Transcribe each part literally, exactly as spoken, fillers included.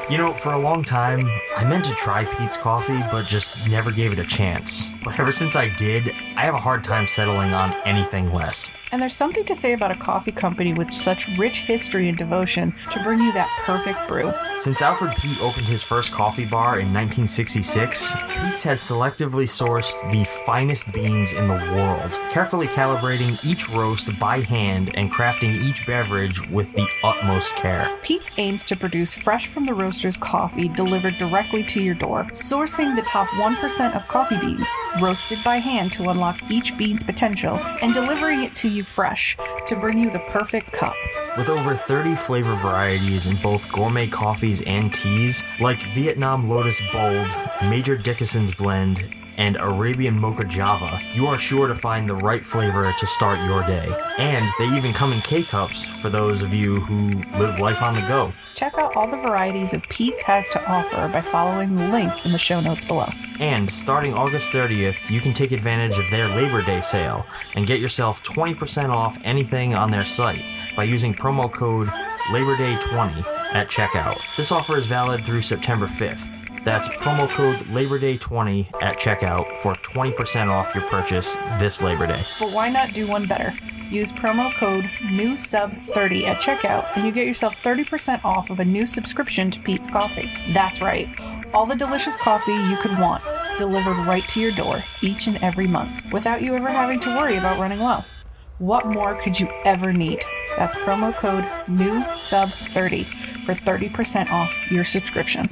You know, for a long time, I meant to try Peet's Coffee, but just never gave it a chance. But ever since I did, I have a hard time settling on anything less. And there's something to say about a coffee company with such rich history and devotion to bring you that perfect brew. Since Alfred Peet opened his first coffee bar in nineteen sixty-six, Peet's has selectively sourced the finest beans in the world, carefully calibrating each roast by hand and crafting each beverage with the utmost care. Peet's aims to produce fresh from the roaster's coffee delivered directly to your door, sourcing the top one percent of coffee beans, roasted by hand to unlock each bean's potential, and delivering it to you fresh to bring you the perfect cup. With over thirty flavor varieties in both gourmet coffees and teas, like Vietnam Lotus Bold, Major Dickinson's Blend, and Arabian Mocha Java, you are sure to find the right flavor to start your day. And they even come in K-Cups for those of you who live life on the go. Check out all the varieties of Peet's has to offer by following the link in the show notes below. And starting August thirtieth, you can take advantage of their Labor Day sale and get yourself twenty percent off anything on their site by using promo code Labor Day twenty at checkout. This offer is valid through September fifth. That's promo code Labor Day twenty at checkout for twenty percent off your purchase this Labor Day. But why not do one better? Use promo code new sub thirty at checkout and you get yourself thirty percent off of a new subscription to Peet's Coffee. That's right, all the delicious coffee you could want, delivered right to your door each and every month, without you ever having to worry about running low. What more could you ever need? That's promo code new sub thirty for thirty percent off your subscription.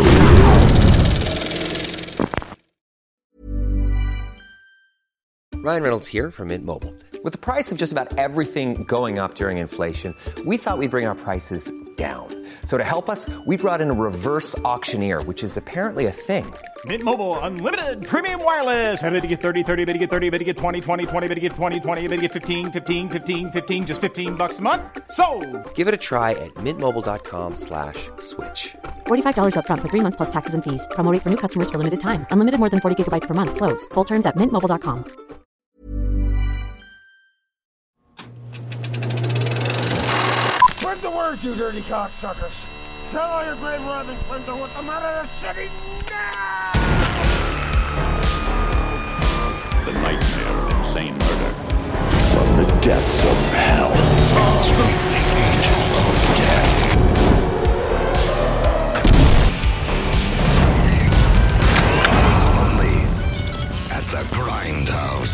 Ryan Reynolds here from Mint Mobile. With the price of just about everything going up during inflation, we thought we'd bring our prices down. So to help us, we brought in a reverse auctioneer, which is apparently a thing. Mint Mobile Unlimited Premium Wireless. How to get thirty, thirty, how to get thirty, how to get twenty, twenty, twenty, how to get twenty, twenty, how to get fifteen, fifteen, fifteen, fifteen, just fifteen bucks a month? Sold! Give it a try at mintmobile.com slash switch. forty-five dollars up front for three months plus taxes and fees. Promo rate for new customers for limited time. Unlimited more than forty gigabytes per month. Slows full terms at mint mobile dot com. Spread the word, you dirty cocksuckers. Tell all your grave robbing friends I want them out of the city now! The nightmare of insane murder. From the depths of hell. From the angel of death. Only at the Grindhouse.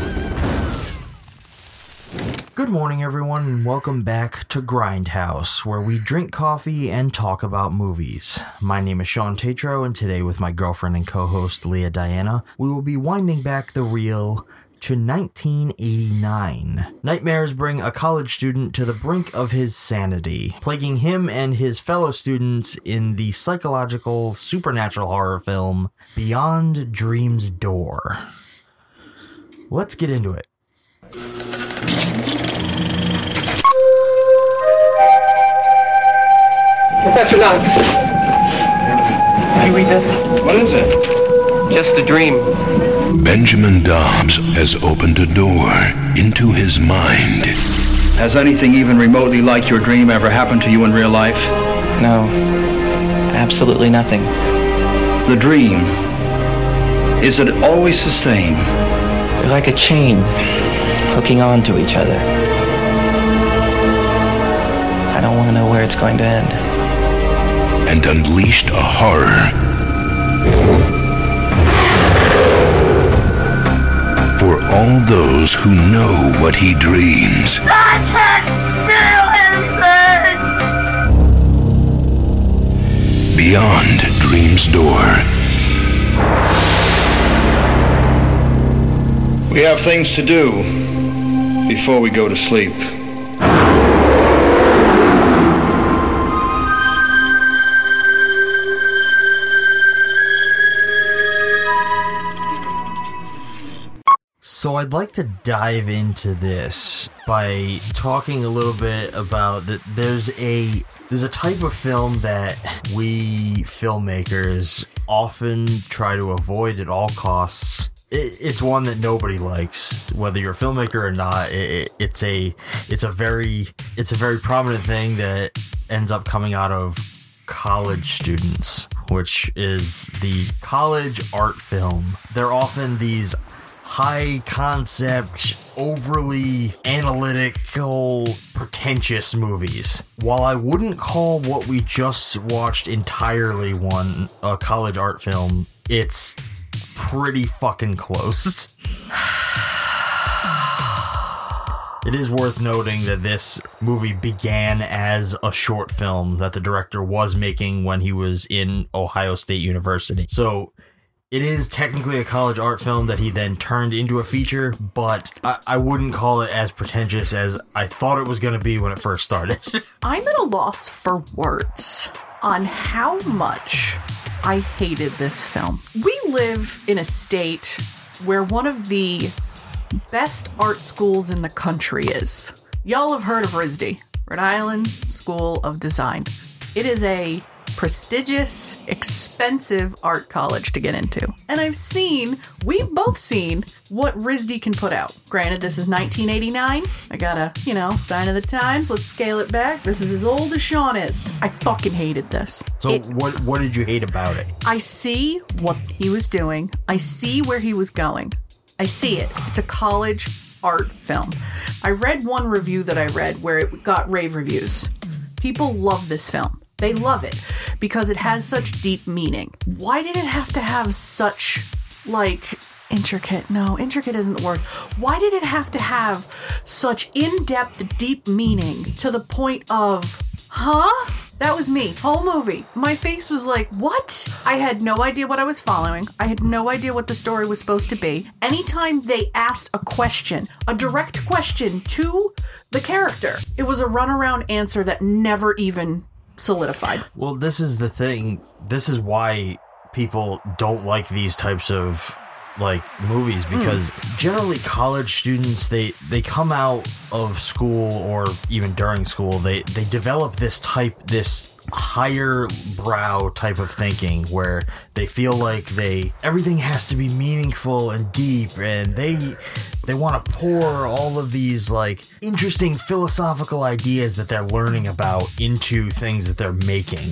Good morning, everyone, and welcome back to Grindhouse, where we drink coffee and talk about movies. My name is Sean Tatro, and today with my girlfriend and co-host Leah Diana, we will be winding back the reel to nineteen eighty-nine. Nightmares bring a college student to the brink of his sanity, plaguing him and his fellow students in the psychological supernatural horror film Beyond Dream's Door. Let's get into it. Professor Knox, did you read this? What is it? Just a dream. Benjamin Dobbs has opened a door into his mind. Has anything even remotely like your dream ever happened to you in real life? No, absolutely nothing. The dream, is it always the same? They're like a chain, hooking on to each other. I don't want to know where it's going to end. And unleashed a horror for all those who know what he dreams. I can't feel anything! Beyond Dream's Door. We have things to do before we go to sleep. So I'd like to dive into this by talking a little bit about that. There's a there's a type of film that we filmmakers often try to avoid at all costs. It, it's one that nobody likes, whether you're a filmmaker or not. It, it, it's a it's a very it's a very prominent thing that ends up coming out of college students, which is the college art film. They're often these high concept, overly analytical, pretentious movies. While I wouldn't call what we just watched entirely one a college art film, it's pretty fucking close. It is worth noting that this movie began as a short film that the director was making when he was in Ohio State University. So it is technically a college art film that he then turned into a feature, but I, I wouldn't call it as pretentious as I thought it was going to be when it first started. I'm at a loss for words on how much I hated this film. We live in a state where one of the best art schools in the country is. Y'all have heard of R I S D, Rhode Island School of Design. It is a prestigious, expensive art college to get into. And I've seen, we've both seen, what R I S D can put out. Granted, this is nineteen eighty-nine. I gotta, you know, sign of the times. Let's scale it back. This is as old as Sean is. I fucking hated this. So it, what what did you hate about it? I see what he was doing. I see where he was going. I see it. It's a college art film. I read one review that I read where it got rave reviews. People love this film. They love it because it has such deep meaning. Why did it have to have such, like, intricate? No, intricate isn't the word. Why did it have to have such in-depth, deep meaning to the point of, huh? That was me. Whole movie. My face was like, what? I had no idea what I was following. I had no idea what the story was supposed to be. Anytime they asked a question, a direct question to the character, it was a runaround answer that never even solidified. Well, this is the thing. This is why people don't like these types of like movies, because mm. generally college students, they they come out of school or even during school, they they develop this type this higher brow type of thinking where they feel like they everything has to be meaningful and deep, and they they want to pour all of these like interesting philosophical ideas that they're learning about into things that they're making.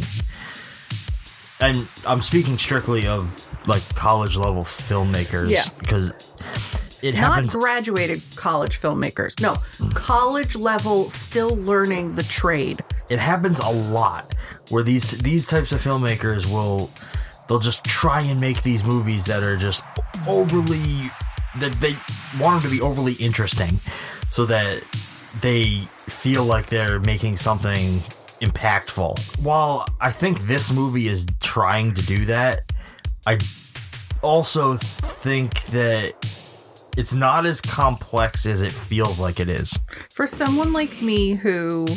And I'm speaking strictly of like college level filmmakers, yeah. because it happens. Not graduated college filmmakers. No, college level, still learning the trade. It happens a lot where these these types of filmmakers will they'll just try and make these movies that are just overly that they want them to be overly interesting, so that they feel like they're making something impactful. While I think this movie is trying to do that, I also think that it's not as complex as it feels like it is. For someone like me who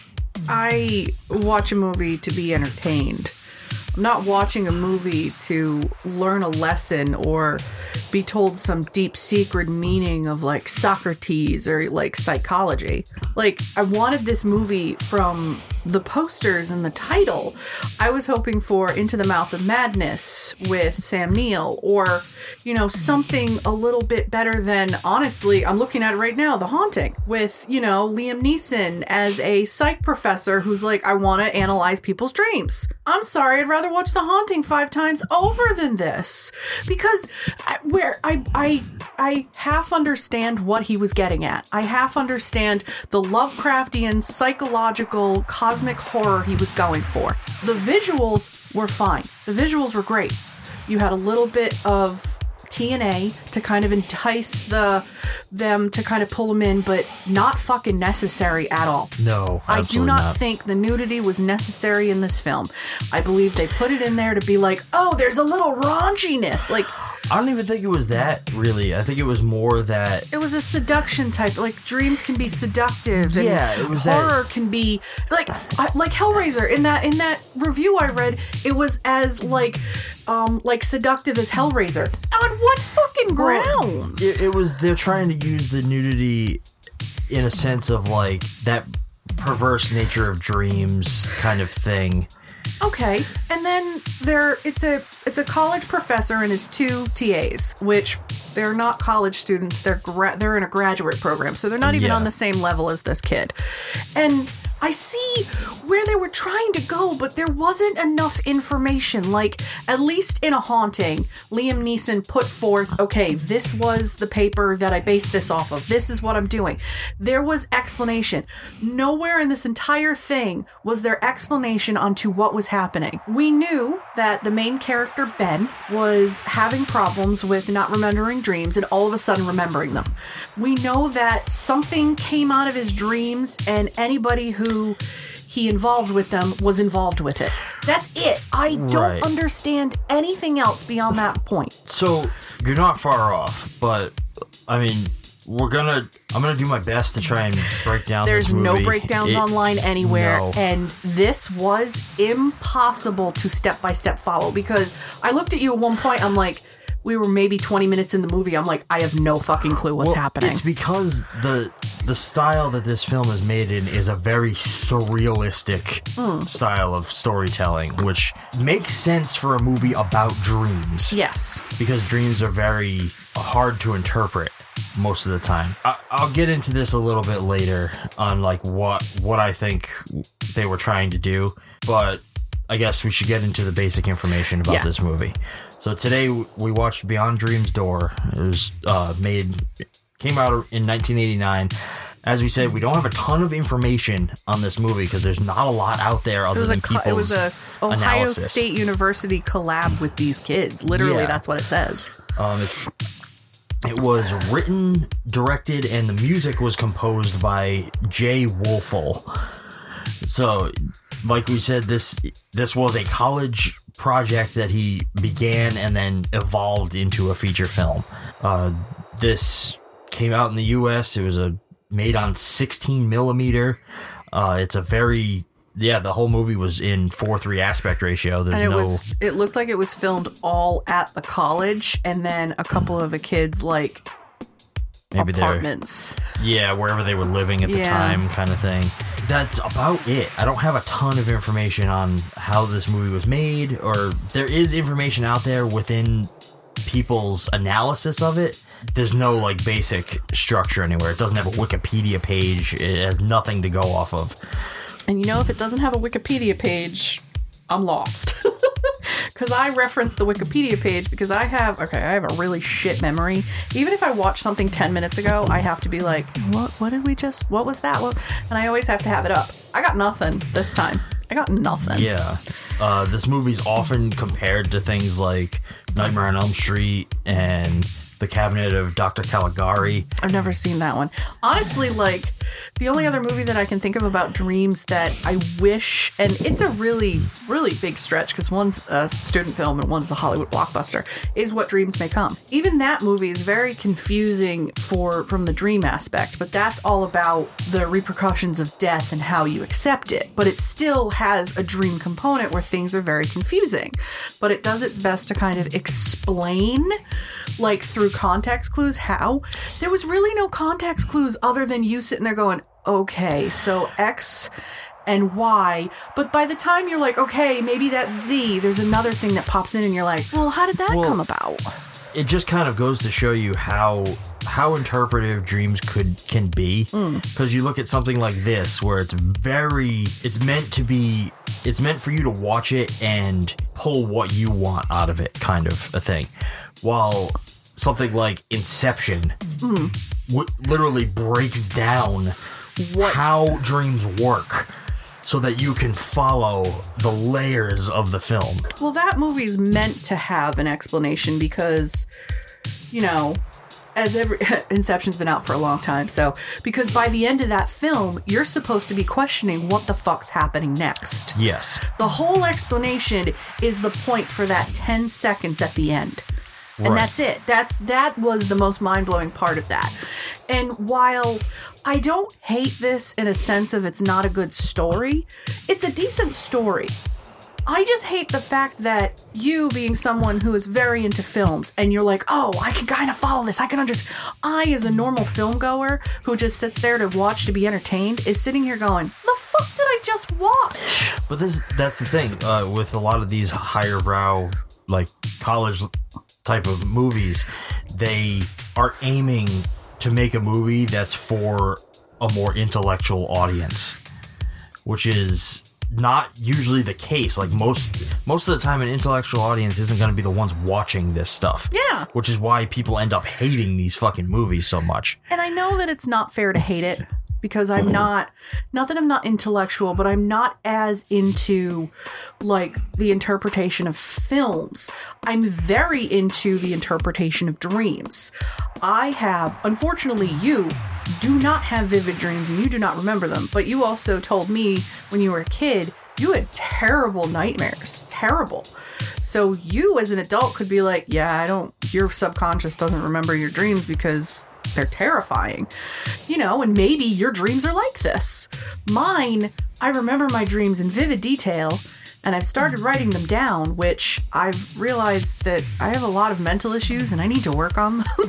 I watch a movie to be entertained, I'm not watching a movie to learn a lesson or be told some deep secret meaning of like Socrates or like psychology. Like, I wanted this movie from the posters and the title. I was hoping for Into the Mouth of Madness with Sam Neill, or, you know, something a little bit better than, honestly, I'm looking at it right now, The Haunting, with, you know, Liam Neeson as a psych professor who's like, I want to analyze people's dreams. I'm sorry, I'd rather watch The Haunting five times over than this, because I, where I I I half understand what he was getting at. I half understand the Lovecraftian psychological cosmic horror he was going for. The visuals were fine. The visuals were great. You had a little bit of T N A to kind of entice the them to kind of pull them in, but not fucking necessary at all. No, I do not, not think the nudity was necessary in this film. I believe they put it in there to be like, oh, there's a little raunchiness. Like, I don't even think it was that, really. I think it was more that it was a seduction type. Like, dreams can be seductive, and yeah, it was horror that. can be like I, like Hellraiser. In that in that review I read, it was as like um like seductive as Hellraiser. On what fucking grounds? It, it was they're trying to use the nudity in a sense of like that perverse nature of dreams kind of thing. Okay, and then there it's a it's a college professor and his two T As, which they're not college students. They're gra- they're in a graduate program, so they're not even yeah. on the same level as this kid. And I see where they were trying to go, but there wasn't enough information. Like, at least in A Haunting, Liam Neeson put forth, okay, this was the paper that I based this off of. This is what I'm doing. There was explanation. Nowhere in this entire thing was there explanation onto what was happening. We knew that the main character, Ben, was having problems with not remembering dreams and all of a sudden remembering them. We know that something came out of his dreams and anybody who who he involved with them was involved with it. That's it. I don't right. understand anything else beyond that point. So you're not far off, but I mean, we're gonna. I'm gonna do my best to try and break down There's this movie. There's no breakdowns it, online anywhere, no. and this was impossible to step by step follow because I looked at you at one point. I'm like, we were maybe twenty minutes in the movie. I'm like, I have no fucking clue what's well, happening. It's because the the style that this film is made in is a very surrealistic mm. style of storytelling, which makes sense for a movie about dreams. Yes. Because dreams are very hard to interpret most of the time. I, I'll get into this a little bit later on like what what I think they were trying to do, but I guess we should get into the basic information about yeah. this movie. So today we watched Beyond Dream's Door. It was uh, made, came out in nineteen eighty-nine. As we said, we don't have a ton of information on this movie because there's not a lot out there other than people's It was a Ohio analysis. State University collab with these kids. Literally, yeah. that's what it says. Um, it's, it was written, directed, and the music was composed by Jay Wolfel. So, like we said, this this was a college project that he began and then evolved into a feature film. Uh, this came out in the U S. It was a made on sixteen millimeter. Uh, it's a very yeah. The whole movie was in four three aspect ratio. There's and it no. Was, it looked like it was filmed all at the college, and then a couple of the kids like. Maybe apartments. Yeah, wherever they were living at the yeah. time, kind of thing. That's about it. I don't have a ton of information on how this movie was made, or there is information out there within people's analysis of it. There's no like basic structure anywhere. It doesn't have a Wikipedia page. It has nothing to go off of. And you know, if it doesn't have a Wikipedia page, I'm lost. Because I reference the Wikipedia page because I have, okay, I have a really shit memory. Even if I watch something ten minutes ago, I have to be like, what What did we just, what was that? What? And I always have to have it up. I got nothing this time. I got nothing. Yeah. Uh, this movie's often compared to things like Nightmare on Elm Street and The Cabinet of Doctor Caligari. I've never seen that one. Honestly, like, the only other movie that I can think of about dreams that I wish, and it's a really, really big stretch because one's a student film and one's a Hollywood blockbuster, is What Dreams May Come. Even that movie is very confusing for from the dream aspect, but that's all about the repercussions of death and how you accept it. But it still has a dream component where things are very confusing. But it does its best to kind of explain, like, through context clues how. There was really no context clues other than you sitting there going, okay, so X and Y, but by the time you're like, okay, maybe that's Z, there's another thing that pops in and you're like, well, how did that well, come about? It just kind of goes to show you how how interpretive dreams could can be, because mm. you look at something like this where it's very it's meant to be it's meant for you to watch it and pull what you want out of it, kind of a thing, while something like Inception mm. w- literally breaks down what? how dreams work so that you can follow the layers of the film. Well, that movie's meant to have an explanation because, you know, as every Inception's been out for a long time, so because by the end of that film, you're supposed to be questioning what the fuck's happening next. Yes. The whole explanation is the point for that ten seconds at the end. And right. that's it. That's that was the most mind-blowing part of that. And while I don't hate this in a sense of it's not a good story, it's a decent story. I just hate the fact that you, being someone who is very into films, and you're like, oh, I can kind of follow this. I can understand. I, as a normal film goer who just sits there to watch to be entertained, is sitting here going, the fuck did I just watch? But this that's the thing. Uh, with a lot of these higher brow, like, college type of movies, they are aiming to make a movie that's for a more intellectual audience. which is not usually the case. Like most most of the time, an intellectual audience isn't going to be the ones watching this stuff. Yeah. Which is why people end up hating these fucking movies so much. And I know that it's not fair to hate it because I'm not, not that I'm not intellectual, but I'm not as into like the interpretation of films. I'm very into the interpretation of dreams. I have, unfortunately, you do not have vivid dreams and you do not remember them, but you also told me when you were a kid, you had terrible nightmares. Terrible. So you as an adult could be like, yeah, I don't, your subconscious doesn't remember your dreams because they're terrifying, you know, and maybe your dreams are like this. Mine, I remember my dreams in vivid detail, and I've started writing them down, which I've realized that I have a lot of mental issues and I need to work on them.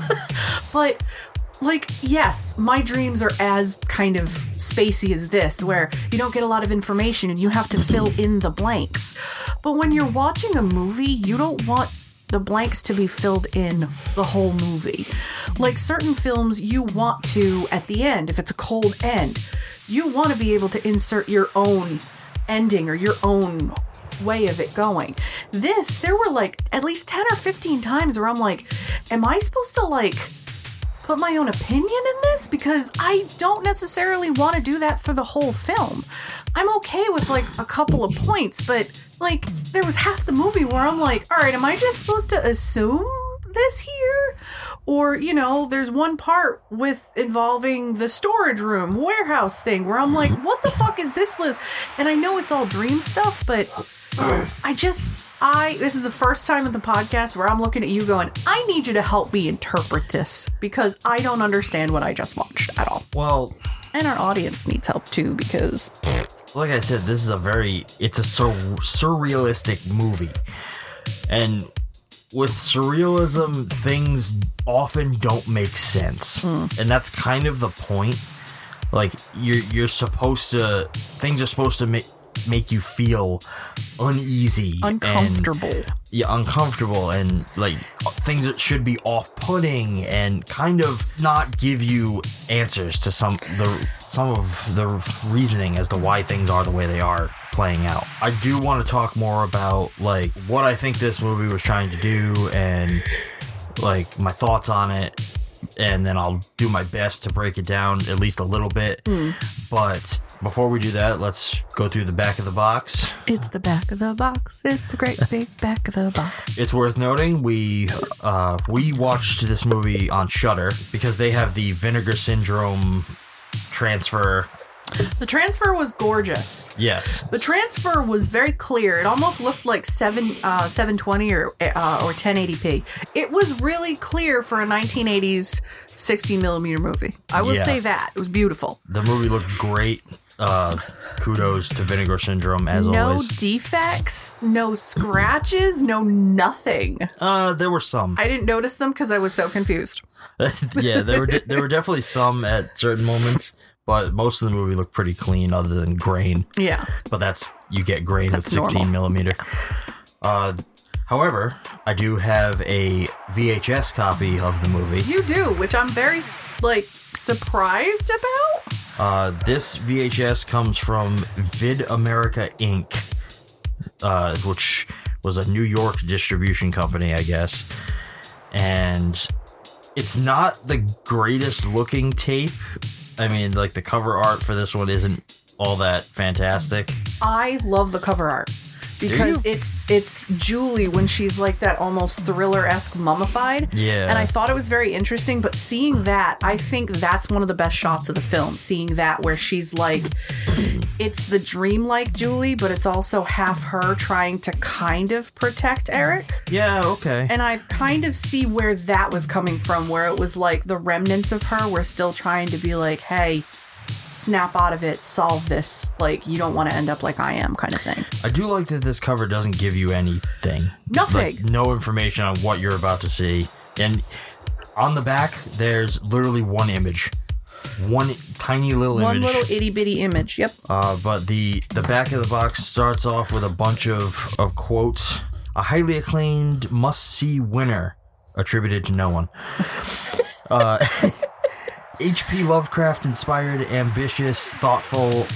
But like, yes, my dreams are as kind of spacey as this, where you don't get a lot of information and you have to fill in the blanks. But when you're watching a movie, you don't want the blanks to be filled in the whole movie. Like certain films, you want to, at the end, if it's a cold end, you want to be able to insert your own ending or your own way of it going. This, there were like at least ten or fifteen times where I'm like, am I supposed to like put my own opinion in this? Because I don't necessarily want to do that for the whole film. I'm okay with like a couple of points, but like there was half the movie where I'm like, all right, am I just supposed to assume this here? Or, you know, there's one part with involving the storage room warehouse thing where I'm like, what the fuck is this place? And I know it's all dream stuff, but I just, I, this is the first time in the podcast where I'm looking at you going, I need you to help me interpret this because I don't understand what I just watched at all. Well, and our audience needs help too because, like I said, this is a very, it's a sur- surrealistic movie. And with surrealism, things often don't make sense. Mm. And that's kind of the point. Like, you're, you're supposed to, things are supposed to make, make you feel uneasy, uncomfortable, and, yeah, uncomfortable, and like things that should be off-putting, and kind of not give you answers to some the some of the reasoning as to why things are the way they are playing out. I do want to talk more about like what I think this movie was trying to do, and like my thoughts on it. And then I'll do my best to break it down at least a little bit. Mm. But before we do that, let's go through the back of the box. It's the back of the box. It's the great big back of the box. It's worth noting, we uh, we watched this movie on Shudder because they have the Vinegar Syndrome transfer. The transfer was gorgeous. Yes. The transfer was very clear. It almost looked like seven, uh, seven twenty or uh, or ten eighty p. It was really clear for a nineteen eighties sixteen millimeter movie. I will yeah. say that. It was beautiful. The movie looked great. Uh, kudos to Vinegar Syndrome, as no always. No defects, no scratches, no nothing. Uh, there were some. I didn't notice them because I was so confused. Yeah, there were de- there were definitely some at certain moments. But most of the movie looked pretty clean other than grain. Yeah. But that's, you get grain that's with sixteen millimeter. Uh, however, I do have a V H S copy of the movie. You do, which I'm very, like, surprised about. Uh, this V H S comes from Vid America Incorporated, uh, which was a New York distribution company, I guess. And it's not the greatest looking tape. I mean, like, the cover art for this one isn't all that fantastic. I love the cover art because it's it's Julie when she's like that almost thriller-esque mummified. Yeah. And I thought it was very interesting, but seeing that, I think that's one of the best shots of the film. Seeing that where she's like, it's the dreamlike Julie, but it's also half her trying to kind of protect Eric. Yeah, okay. And I kind of see where that was coming from, where it was like the remnants of her were still trying to be like, hey, snap out of it, solve this, like you don't want to end up like I am kind of thing. I do like that this cover doesn't give you anything. Nothing. Like, no information on what you're about to see. And on the back, there's literally one image. One tiny little one image. One little itty bitty image, yep. Uh, but the, the back of the box starts off with a bunch of, of quotes. A highly acclaimed must-see winner, attributed to no one. uh... H P Lovecraft inspired, ambitious, thoughtful,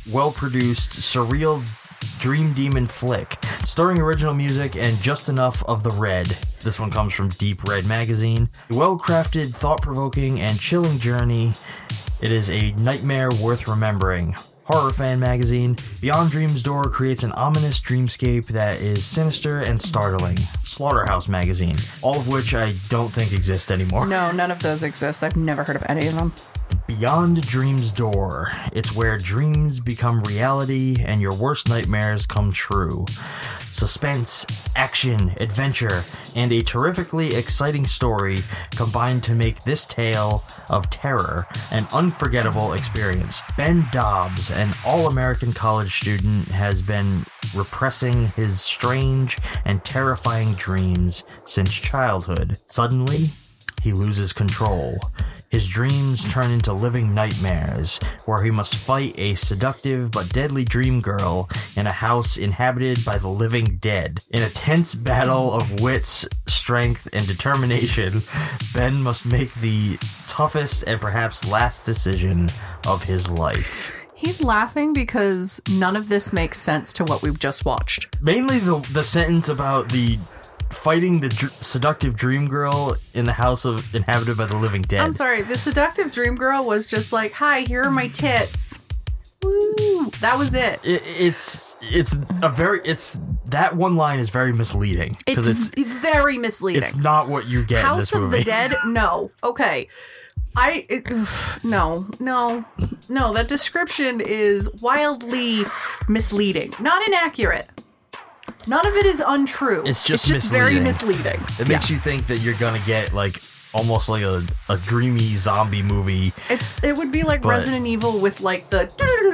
well-produced, surreal Dream Demon flick, starring original music and just enough of the red. This one comes from Deep Red Magazine. A well-crafted, thought-provoking, and chilling journey. It is a nightmare worth remembering. Horror Fan Magazine. Beyond Dream's Door creates an ominous dreamscape that is sinister and startling. Slaughterhouse Magazine, all of which I don't think exist anymore. No, none of those exist. I've never heard of any of them. Beyond Dream's Door. It's where dreams become reality and your worst nightmares come true. Suspense, action, adventure, and a terrifically exciting story combined to make this tale of terror an unforgettable experience. Ben Dobbs, an all-American college student, has been repressing his strange and terrifying dreams since childhood. Suddenly, he loses control. His dreams turn into living nightmares, where he must fight a seductive but deadly dream girl in a house inhabited by the living dead. In a tense battle of wits, strength, and determination, Ben must make the toughest and perhaps last decision of his life. He's laughing because none of this makes sense to what we've just watched. Mainly the the sentence about the fighting the dr- seductive dream girl in the house of inhabited by the living dead. I'm sorry, the seductive dream girl was just like, hi, here are my tits. Woo. That was it. it. It's it's a very it's that one line is very misleading because it's, it's very misleading. It's not what you get House in this of movie. the Dead. No, okay. I it, no no no. That description is wildly misleading, not inaccurate. None of it is untrue. It's just, it's just very misleading. It makes yeah. you think that you're gonna get like almost like a, a dreamy zombie movie. It's it would be like but, Resident Evil with like the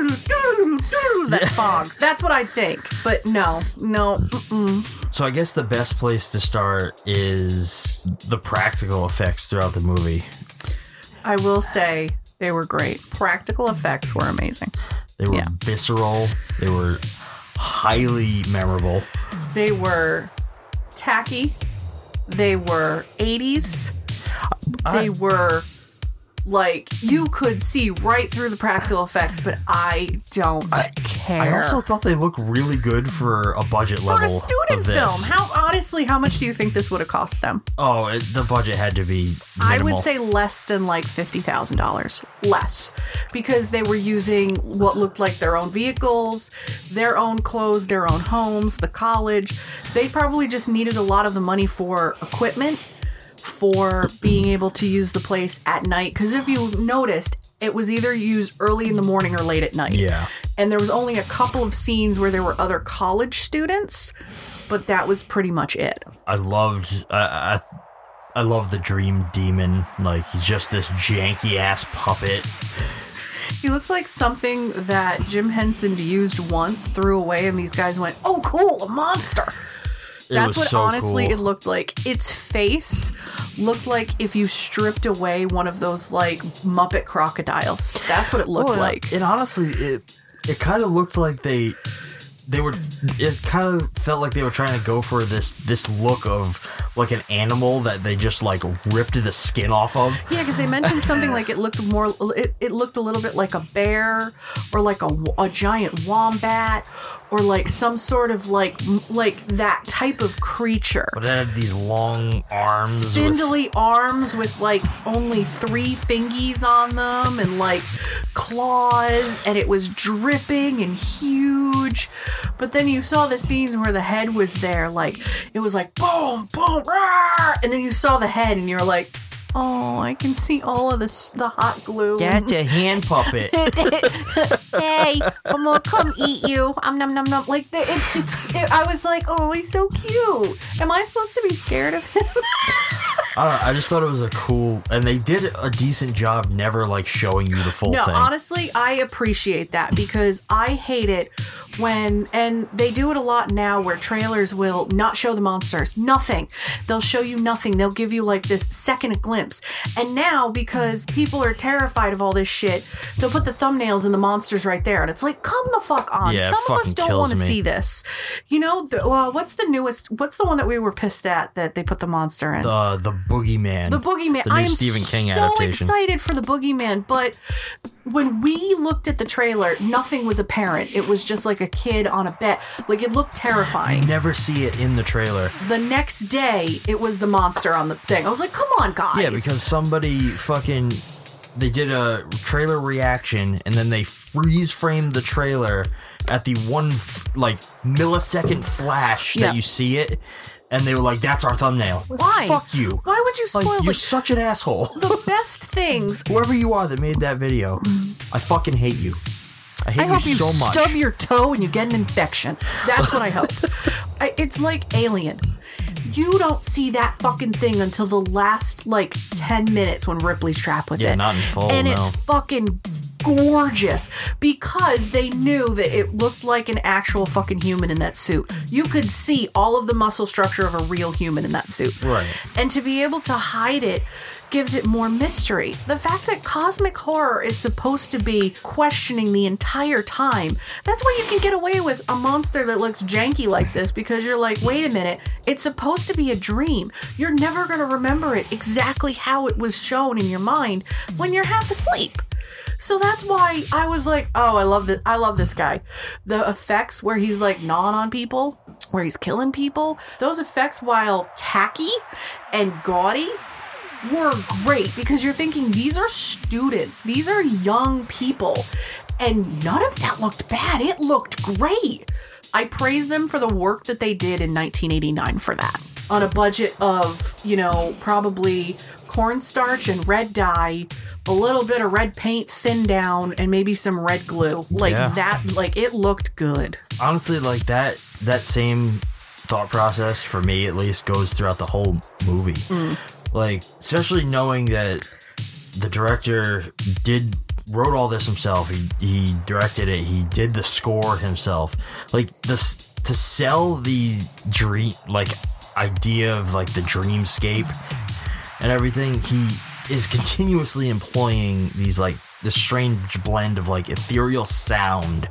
that yeah. fog. That's what I think. But no, no. Mm-mm. So I guess the best place to start is the practical effects throughout the movie. I will say they were great. Practical effects were amazing. They were yeah. visceral. They were highly memorable. They were tacky. They were eighties. I, they were like you could see right through the practical effects, but I don't I, care. I also thought they looked really good for a budget level for a student of this. film. How honestly, how much do you think this would have cost them? Oh, it, the budget had to be minimal. I would say less than like fifty thousand dollars. Less. Because they were using what looked like their own vehicles, their own clothes, their own homes, the college. They probably just needed a lot of the money for equipment, for being able to use the place at night. Because if you noticed, it was either used early in the morning or late at night. Yeah. And there was only a couple of scenes where there were other college students, but that was pretty much it. I loved... I, I, I love the Dream Demon. Like, he's just this janky-ass puppet. He looks like something that Jim Henson used once, threw away, and these guys went, oh, cool, a monster. It That's what so honestly cool. it looked like. Its face looked like if you stripped away one of those, like, Muppet crocodiles. That's what it looked well, like. And honestly, it it kind of looked like they... They were. It kind of felt like they were trying to go for this this look of like an animal that they just like ripped the skin off of. Yeah, because they mentioned something like it looked more. It, it looked a little bit like a bear, or like a, a giant wombat, or like some sort of like like that type of creature. But it had these long arms, spindly with... arms with like only three fingies on them, and like claws, and it was dripping and huge. But then you saw the scenes where the head was there, like, it was like, boom, boom, rah! And then you saw the head, and you're like, oh, I can see all of the, the hot glue. That's a hand puppet. Hey, I'm gonna come eat you. Um, num, num, num. Like, the, it, it's, it, I was like, oh, he's so cute. Am I supposed to be scared of him? I don't know, I just thought it was a cool, and they did a decent job never, like, showing you the full no, thing. No, honestly, I appreciate that, because I hate it when, and they do it a lot now, where trailers will not show the monsters. Nothing. They'll show you nothing. They'll give you, like, this second glimpse. And now, because people are terrified of all this shit, they'll put the thumbnails and the monsters right there, and it's like, come the fuck on. Yeah, Some of us don't want to me. see this. You know, the, uh, what's the newest, what's the one that we were pissed at that they put the monster in? The, the Boogeyman. The Boogeyman. The new I am Stephen King so adaptation. excited for the Boogeyman, but when we looked at the trailer, nothing was apparent. It was just like a kid on a bed. Like, it looked terrifying. You never see it in the trailer. The next day, it was the monster on the thing. I was like, come on, guys. Yeah, because somebody fucking... They did a trailer reaction, and then they freeze framed the trailer at the one, f- like, millisecond flash Yeah. that you see it, and they were like, that's our thumbnail. Why? Fuck you. Why would you spoil Like, you're like, such an asshole. the best things? Whoever you are that made that video, I fucking hate you. I hate I hope you you so much. stub your toe and you get an infection. That's what I hope. I, it's like Alien. You don't see that fucking thing until the last, like, ten minutes when Ripley's trapped with Yeah, it. not in full, And no. it's fucking gorgeous because they knew that it looked like an actual fucking human in that suit. You could see all of the muscle structure of a real human in that suit. Right. And to be able to hide it gives it more mystery. The fact that cosmic horror is supposed to be questioning the entire time, that's why you can get away with a monster that looks janky like this, because you're like, wait a minute, it's supposed to be a dream. You're never going to remember it exactly how it was shown in your mind when you're half asleep. So that's why I was like, oh, I love this. I love this guy. The effects where he's like gnawing on people, where he's killing people, those effects, while tacky and gaudy, were great, because you're thinking these are students, these are young people, and none of that looked bad. It looked great. I praise them for the work that they did in nineteen eighty-nine for that. On a budget of, you know, probably cornstarch and red dye, a little bit of red paint thinned down, and maybe some red glue. Like Yeah. that, like it looked good. Honestly, like that that same thought process, for me at least, goes throughout the whole movie. Mm. Like, especially knowing that the director did wrote all this himself. He he directed it. He did the score himself. Like, this to sell the dream, like, idea of like the dreamscape and everything. He is continuously employing these, like, this strange blend of like ethereal sound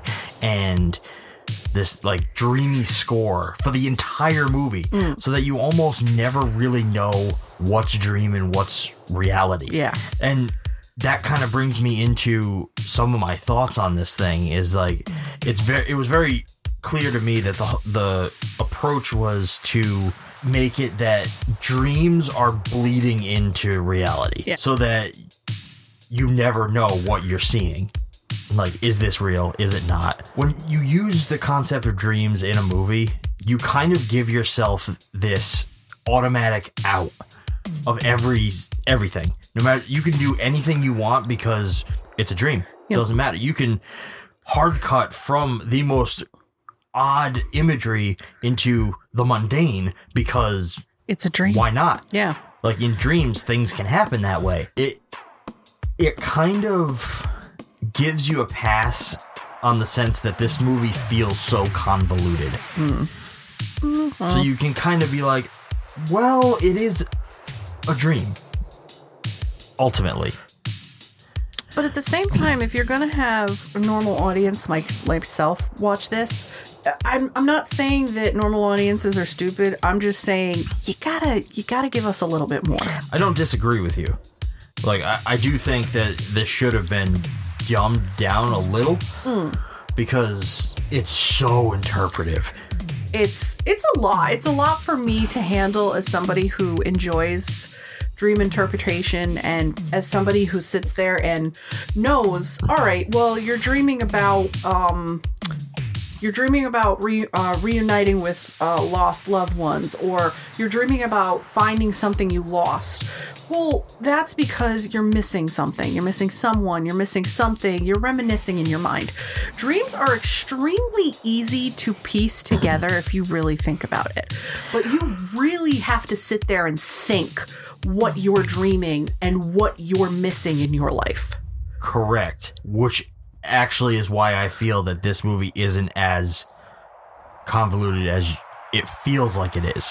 and this like dreamy score for the entire movie, Mm. so that you almost never really know what's dream and what's reality. Yeah. And that kind of brings me into some of my thoughts on this thing. Is like, it's very, it was very clear to me that the the approach was to make it that dreams are bleeding into reality, Yeah. so that you never know what you're seeing. Like, is this real? Is it not? When you use the concept of dreams in a movie, you kind of give yourself this automatic out of every everything. No matter, you can do anything you want because it's a dream. It Yep. doesn't matter. You can hard cut from the most odd imagery into the mundane because It's a dream. why not? Yeah. Like, in dreams, things can happen that way. It it kind of gives you a pass on the sense that this movie feels so convoluted. Mm. So you can kind of be like, well, it is a dream, ultimately. But at the same time, if you're going to have a normal audience like myself watch this, I'm I'm not saying that normal audiences are stupid. I'm just saying you gotta you gotta give us a little bit more. I don't disagree with you. Like, I, I do think that this should have been dumbed down a little, Mm. because it's so interpretive. It's it's a lot. It's a lot for me to handle as somebody who enjoys dream interpretation, and as somebody who sits there and knows, all right, well, you're dreaming about um you're dreaming about re, uh, reuniting with uh, lost loved ones, or you're dreaming about finding something you lost. Well, that's because you're missing something. You're missing someone. You're missing something. You're reminiscing in your mind. Dreams are extremely easy to piece together if you really think about it. But you really have to sit there and think what you're dreaming and what you're missing in your life. Correct. Which actually is why I feel that this movie isn't as convoluted as it feels like it is.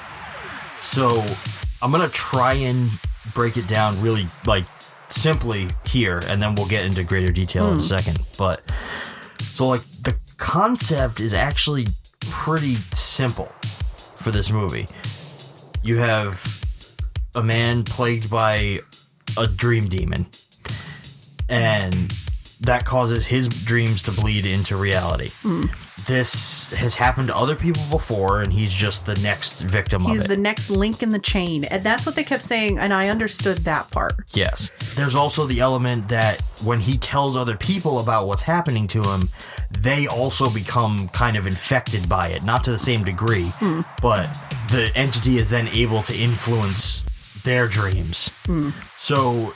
So I'm going to try and break it down really, like, simply here, and then we'll get into greater detail in a second. But so, like, the concept is actually pretty simple for this movie. You have a man plagued by a dream demon, and that causes his dreams to bleed into reality. Mm. This has happened to other people before, and he's just the next victim He's of it. the next link in the chain. And that's what they kept saying, and I understood that part. Yes. There's also the element that when he tells other people about what's happening to him, they also become kind of infected by it. Not to the same degree, Mm. but the entity is then able to influence their dreams. Mm. So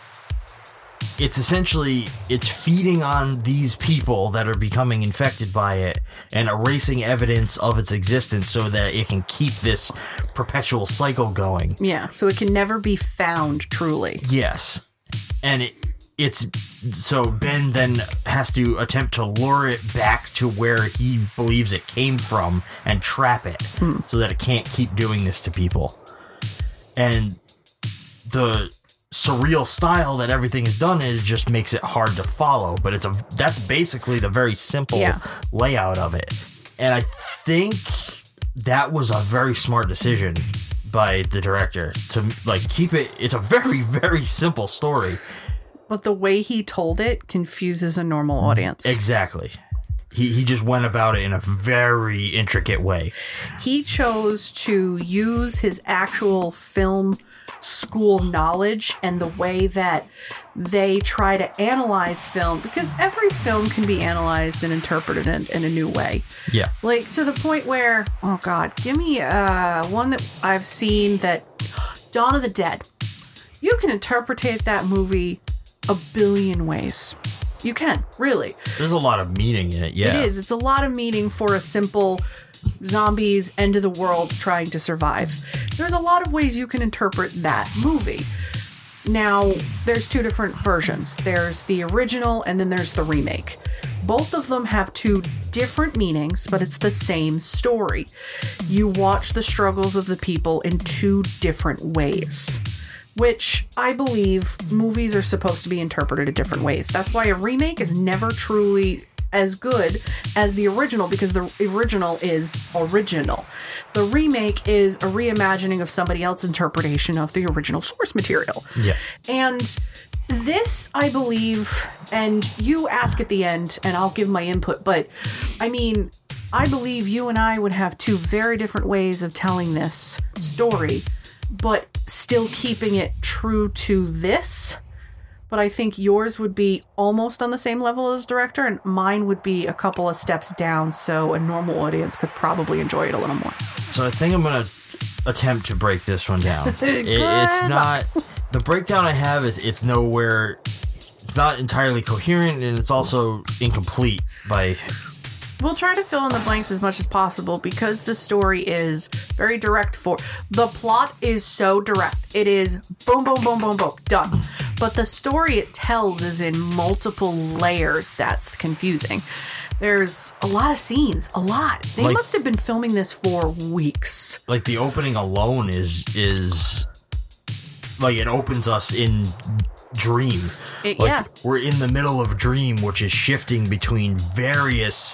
it's essentially, it's feeding on these people that are becoming infected by it and erasing evidence of its existence so that it can keep this perpetual cycle going. Yeah, so it can never be found truly. Yes. And it, it's, so Ben then has to attempt to lure it back to where he believes it came from and trap it Hmm. so that it can't keep doing this to people. And the surreal style that everything is done in just makes it hard to follow, but it's a that's basically the very simple Yeah. layout of it. And I think that was a very smart decision by the director to like keep it, it's a very very simple story, but the way he told it confuses a normal audience. Exactly. He he just went about it in a very intricate way. He chose to use his actual film school knowledge and the way that they try to analyze film, because every film can be analyzed and interpreted in, in a new way. Yeah. Like to the point where, oh God, give me uh, one that I've seen, that Dawn of the Dead. You can interpretate that movie a billion ways. You can, really. There's a lot of meaning in it, yeah. It is. It's a lot of meaning for a simple zombies, end of the world, trying to survive. There's a lot of ways you can interpret that movie. Now, there's two different versions. There's the original and then there's the remake. Both of them have two different meanings, but it's the same story. You watch the struggles of the people in two different ways, which I believe movies are supposed to be interpreted in different ways. That's why a remake is never truly as good as the original, because the original is original. The remake is a reimagining of somebody else's interpretation of the original source material. Yeah. And this, I believe, and you ask at the end and I'll give my input, but I mean, I believe you and I would have two very different ways of telling this story, but still keeping it true to this. But I think yours would be almost on the same level as director, and mine would be a couple of steps down, so a normal audience could probably enjoy it a little more. So I think I'm going to attempt to break this one down. it, it's not, the breakdown I have, is it's nowhere, it's not entirely coherent, and it's also incomplete by... We'll try to fill in the blanks as much as possible, because the story is very direct. For the plot is so direct. It is boom, boom, boom, boom, boom, done. But the story it tells is in multiple layers. That's confusing. There's a lot of scenes, a lot. They Like- must have been filming this for weeks. Like, the opening alone is, is like, it opens us in Dream. It- Like, yeah. We're in the middle of Dream, which is shifting between various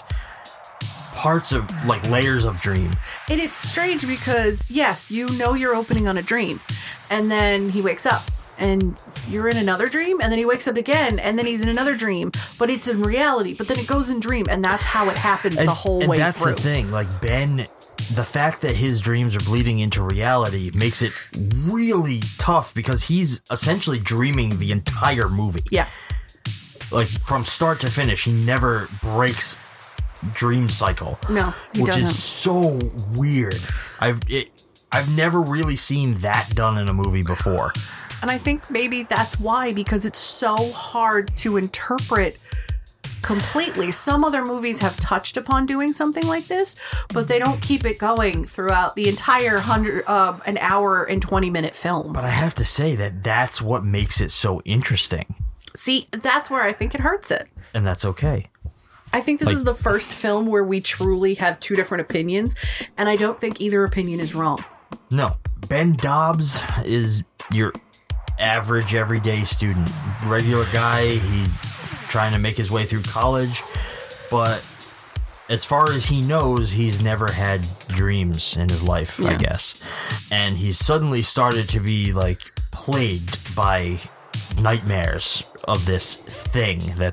parts of, like, layers of Dream. And it's strange because, yes, you know you're opening on a dream. And then he wakes up. And you're in another dream, and then he wakes up again, and then he's in another dream, but it's in reality, but then it goes in dream, and that's how it happens And, the whole and way that's through. the thing. Like, Ben, the fact that his dreams are bleeding into reality makes it really tough, because he's essentially dreaming the entire movie. Yeah. Like, from start to finish, he never breaks dream cycle. No, he which doesn't. is so weird. I've it, I've never really seen that done in a movie before. And I think maybe that's why, because it's so hard to interpret completely. Some other movies have touched upon doing something like this, but they don't keep it going throughout the entire hundred, uh, an hour and twenty minute film. But I have to say that that's what makes it so interesting. See, that's where I think it hurts it. And that's okay. I think this Like- is the first film where we truly have two different opinions, and I don't think either opinion is wrong. No. Ben Dobbs is your average everyday student. Regular guy, he's trying to make his way through college, but as far as he knows, he's never had dreams in his life, I Yeah. guess. And he's suddenly started to be, like, plagued by nightmares of this thing that's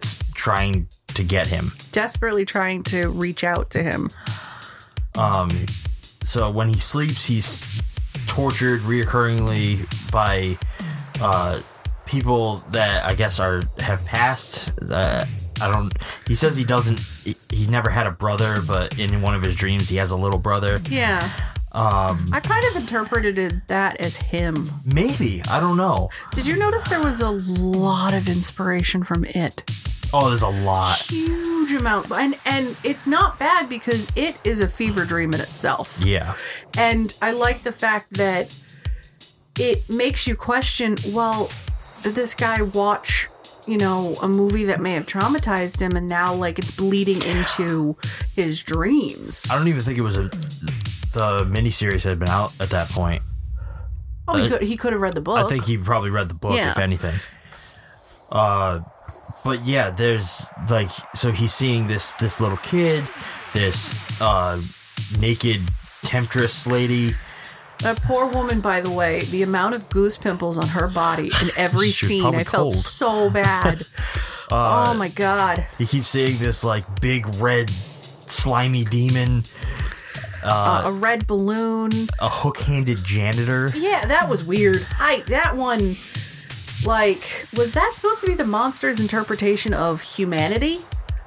trying to get him. Desperately trying to reach out to him. Um, so when he sleeps, he's tortured reoccurringly by uh, people that I guess are have passed. Uh, I don't. He says he doesn't. He, he never had a brother, but in one of his dreams, he has a little brother. Yeah. Um, I kind of interpreted that as him. Maybe. I don't know. Did you notice there was a lot of inspiration from It? Oh, there's a lot. Huge amount. And and it's not bad because It is a fever dream in itself. Yeah. And I like the fact that it makes you question, well, did this guy watch, you know, a movie that may have traumatized him and now, like, it's bleeding into his dreams? I don't even think it was a... The miniseries had been out at that point. Oh, he uh, could he could have read the book. I think he probably read the book, yeah. if anything. Uh, but yeah, there's like, so he's seeing this this little kid, this uh, naked temptress lady. That poor woman, by the way, the amount of goose pimples on her body in every scene, I felt cold. so bad. uh, oh my god! He keeps seeing this like big red slimy demon. Uh, uh, a red balloon, a hook-handed janitor. Yeah, that was weird. I that one, like, was that supposed to be the monster's interpretation of humanity?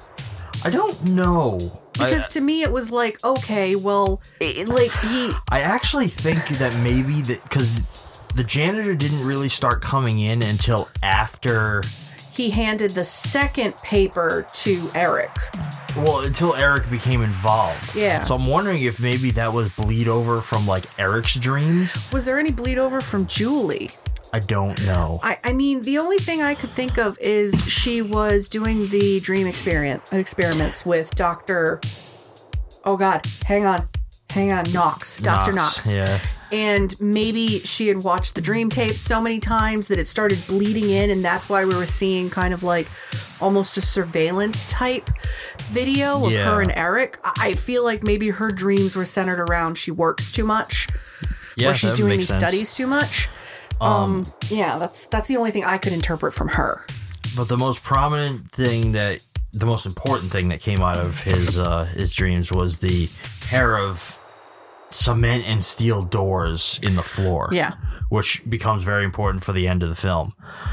I don't know. Because I, to me, it was like, okay, well, it, like he. I actually think that maybe that because the janitor didn't really start coming in until after he handed the second paper to Eric. Well, until Eric became involved. Yeah. So I'm wondering if maybe that was bleed over from, like, Eric's dreams. Was there any bleed over from Julie? I don't know. I, I mean, the only thing I could think of is she was doing the dream experience experiments with Doctor Oh, God. Hang on. Hang on. Knox. Doctor Knox. Knox. Yeah. And maybe she had watched the dream tape so many times that it started bleeding in, and that's why we were seeing kind of like almost a surveillance type video of yeah. her and Eric. I feel like maybe her dreams were centered around she works too much, yeah, or she's doing these sense. studies too much. Um, um, yeah, that's that's the only thing I could interpret from her. But the most prominent thing that, the most important thing that came out of his uh, his dreams was the pair of cement and steel doors in the floor. Yeah. Which becomes very important for the end of the film.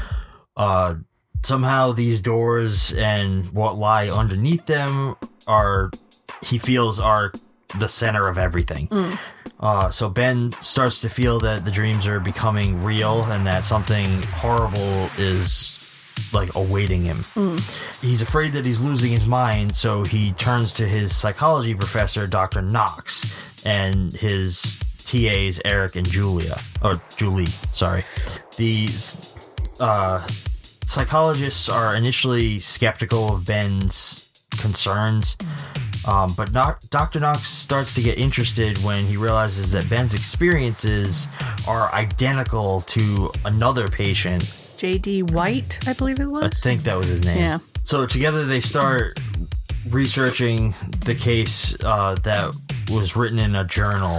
Uh, somehow these doors and what lie underneath them are, he feels, are the center of everything. Mm. Uh, so Ben starts to feel that the dreams are becoming real and that something horrible is like awaiting him. Mm. He's afraid that he's losing his mind, so he turns to his psychology professor, Doctor Knox, and his T As, Eric and Julia. Or Julie, sorry. The uh, psychologists are initially skeptical of Ben's concerns, um, but not, Doctor Knox starts to get interested when he realizes that Ben's experiences are identical to another patient. J D White, I believe it was? I think that was his name. Yeah. So together they start researching the case uh, that was written in a journal,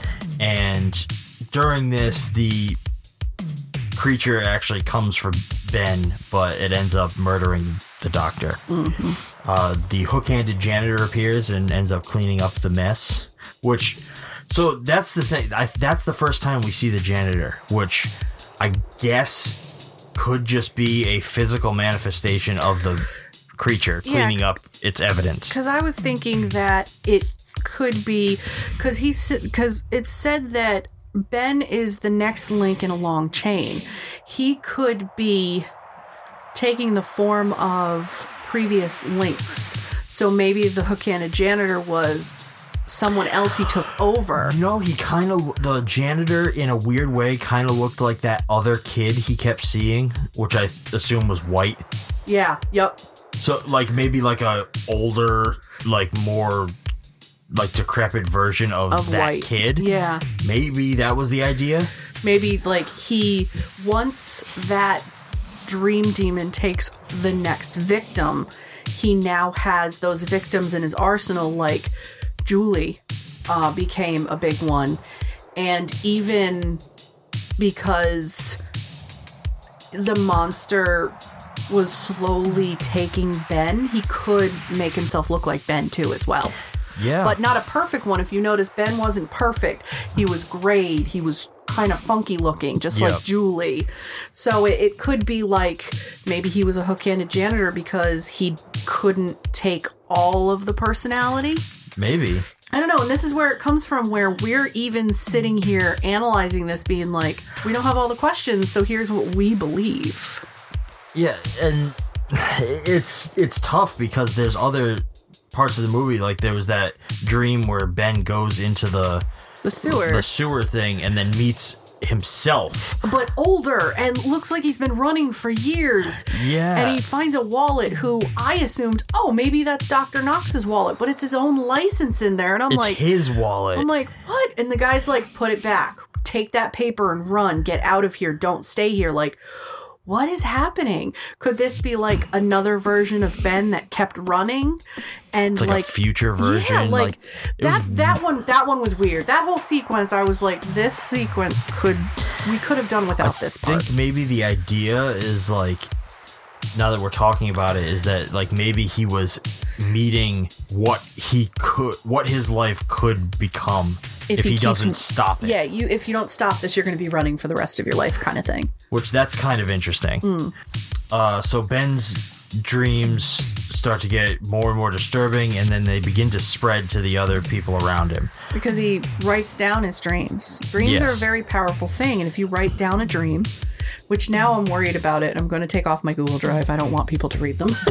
and during this the creature actually comes for Ben, but it ends up murdering the doctor. Mm-hmm. Uh, the hook-handed janitor appears and ends up cleaning up the mess, which so that's the thing I, that's the first time we see the janitor, which I guess could just be a physical manifestation of the creature cleaning yeah, up its evidence. Because I was thinking that it could be because he because it said that Ben is the next link in a long chain. He could be taking the form of previous links. So maybe the hook-handed janitor was someone else he took over. You know, he kind of, the janitor in a weird way kind of looked like that other kid he kept seeing, which I assume was white. Yeah, yep. So, like, maybe like a older, like more, like decrepit version of, of that white. kid. Yeah. Maybe that was the idea. Maybe, like, he, once that dream demon takes the next victim, he now has those victims in his arsenal, like Julie uh, became a big one. And even because the monster was slowly taking Ben, he could make himself look like Ben too as well. Yeah. But not a perfect one. If you notice, Ben wasn't perfect. He was grayed. He was kind of funky looking, just yep. like Julie. So it, it could be like maybe he was a hook-handed janitor because he couldn't take all of the personality. Maybe. I don't know. And this is where it comes from, where we're even sitting here analyzing this, being like, we don't have all the questions, so here's what we believe. Yeah, and it's it's tough because there's other parts of the movie, like there was that dream where Ben goes into the the sewer the sewer thing and then meets himself, but older and looks like he's been running for years. Yeah. And he finds a wallet who I assumed, oh, maybe that's Doctor Knox's wallet, but it's his own license in there. And I'm it's like, his wallet. I'm like, what? And the guy's like, put it back, take that paper and run, get out of here, don't stay here. Like, what is happening? Could this be like another version of Ben that kept running? And it's like, like a future version. Yeah, like, like that was... that one that one was weird. That whole sequence, I was like, this sequence could we could have done without I this part. I think maybe the idea is like, now that we're talking about it, is that like maybe he was meeting what he could, what his life could become if, if he, he doesn't keeps, stop it. Yeah, you if you don't stop this, you're going to be running for the rest of your life, kind of thing. Which that's kind of interesting. Mm. Uh, so Ben's dreams start to get more and more disturbing, and then they begin to spread to the other people around him. Because he writes down his dreams. Dreams yes. are a very powerful thing, and if you write down a dream, which now I'm worried about it, I'm going to take off my Google Drive. I don't want people to read them.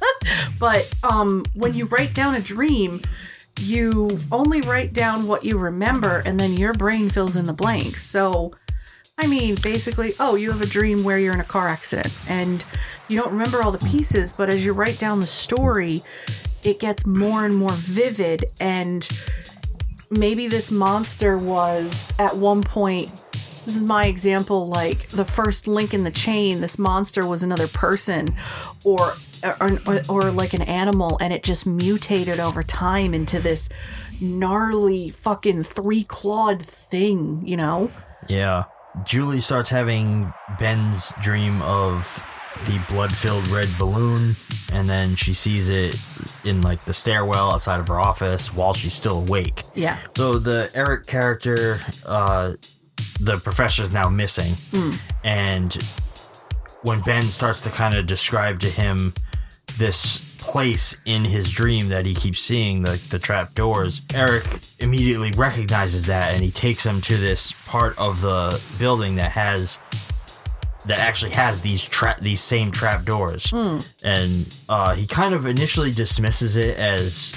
But um, when you write down a dream, you only write down what you remember, and then your brain fills in the blanks. So, I mean, basically, oh, you have a dream where you're in a car accident, and you don't remember all the pieces, but as you write down the story, it gets more and more vivid, and maybe this monster was, at one point, this is my example, like, the first link in the chain, this monster was another person, or Or, or, or like an animal, and it just mutated over time into this gnarly fucking three-clawed thing, you know? Yeah. Julie starts having Ben's dream of the blood-filled red balloon, and then she sees it in like the stairwell outside of her office while she's still awake. Yeah. So the Eric character, uh, the professor's now missing, mm. and when Ben starts to kind of describe to him this place in his dream that he keeps seeing, the the trap doors, Eric immediately recognizes that, and he takes him to this part of the building that has that actually has these trap these same trap doors, mm. and uh, he kind of initially dismisses it as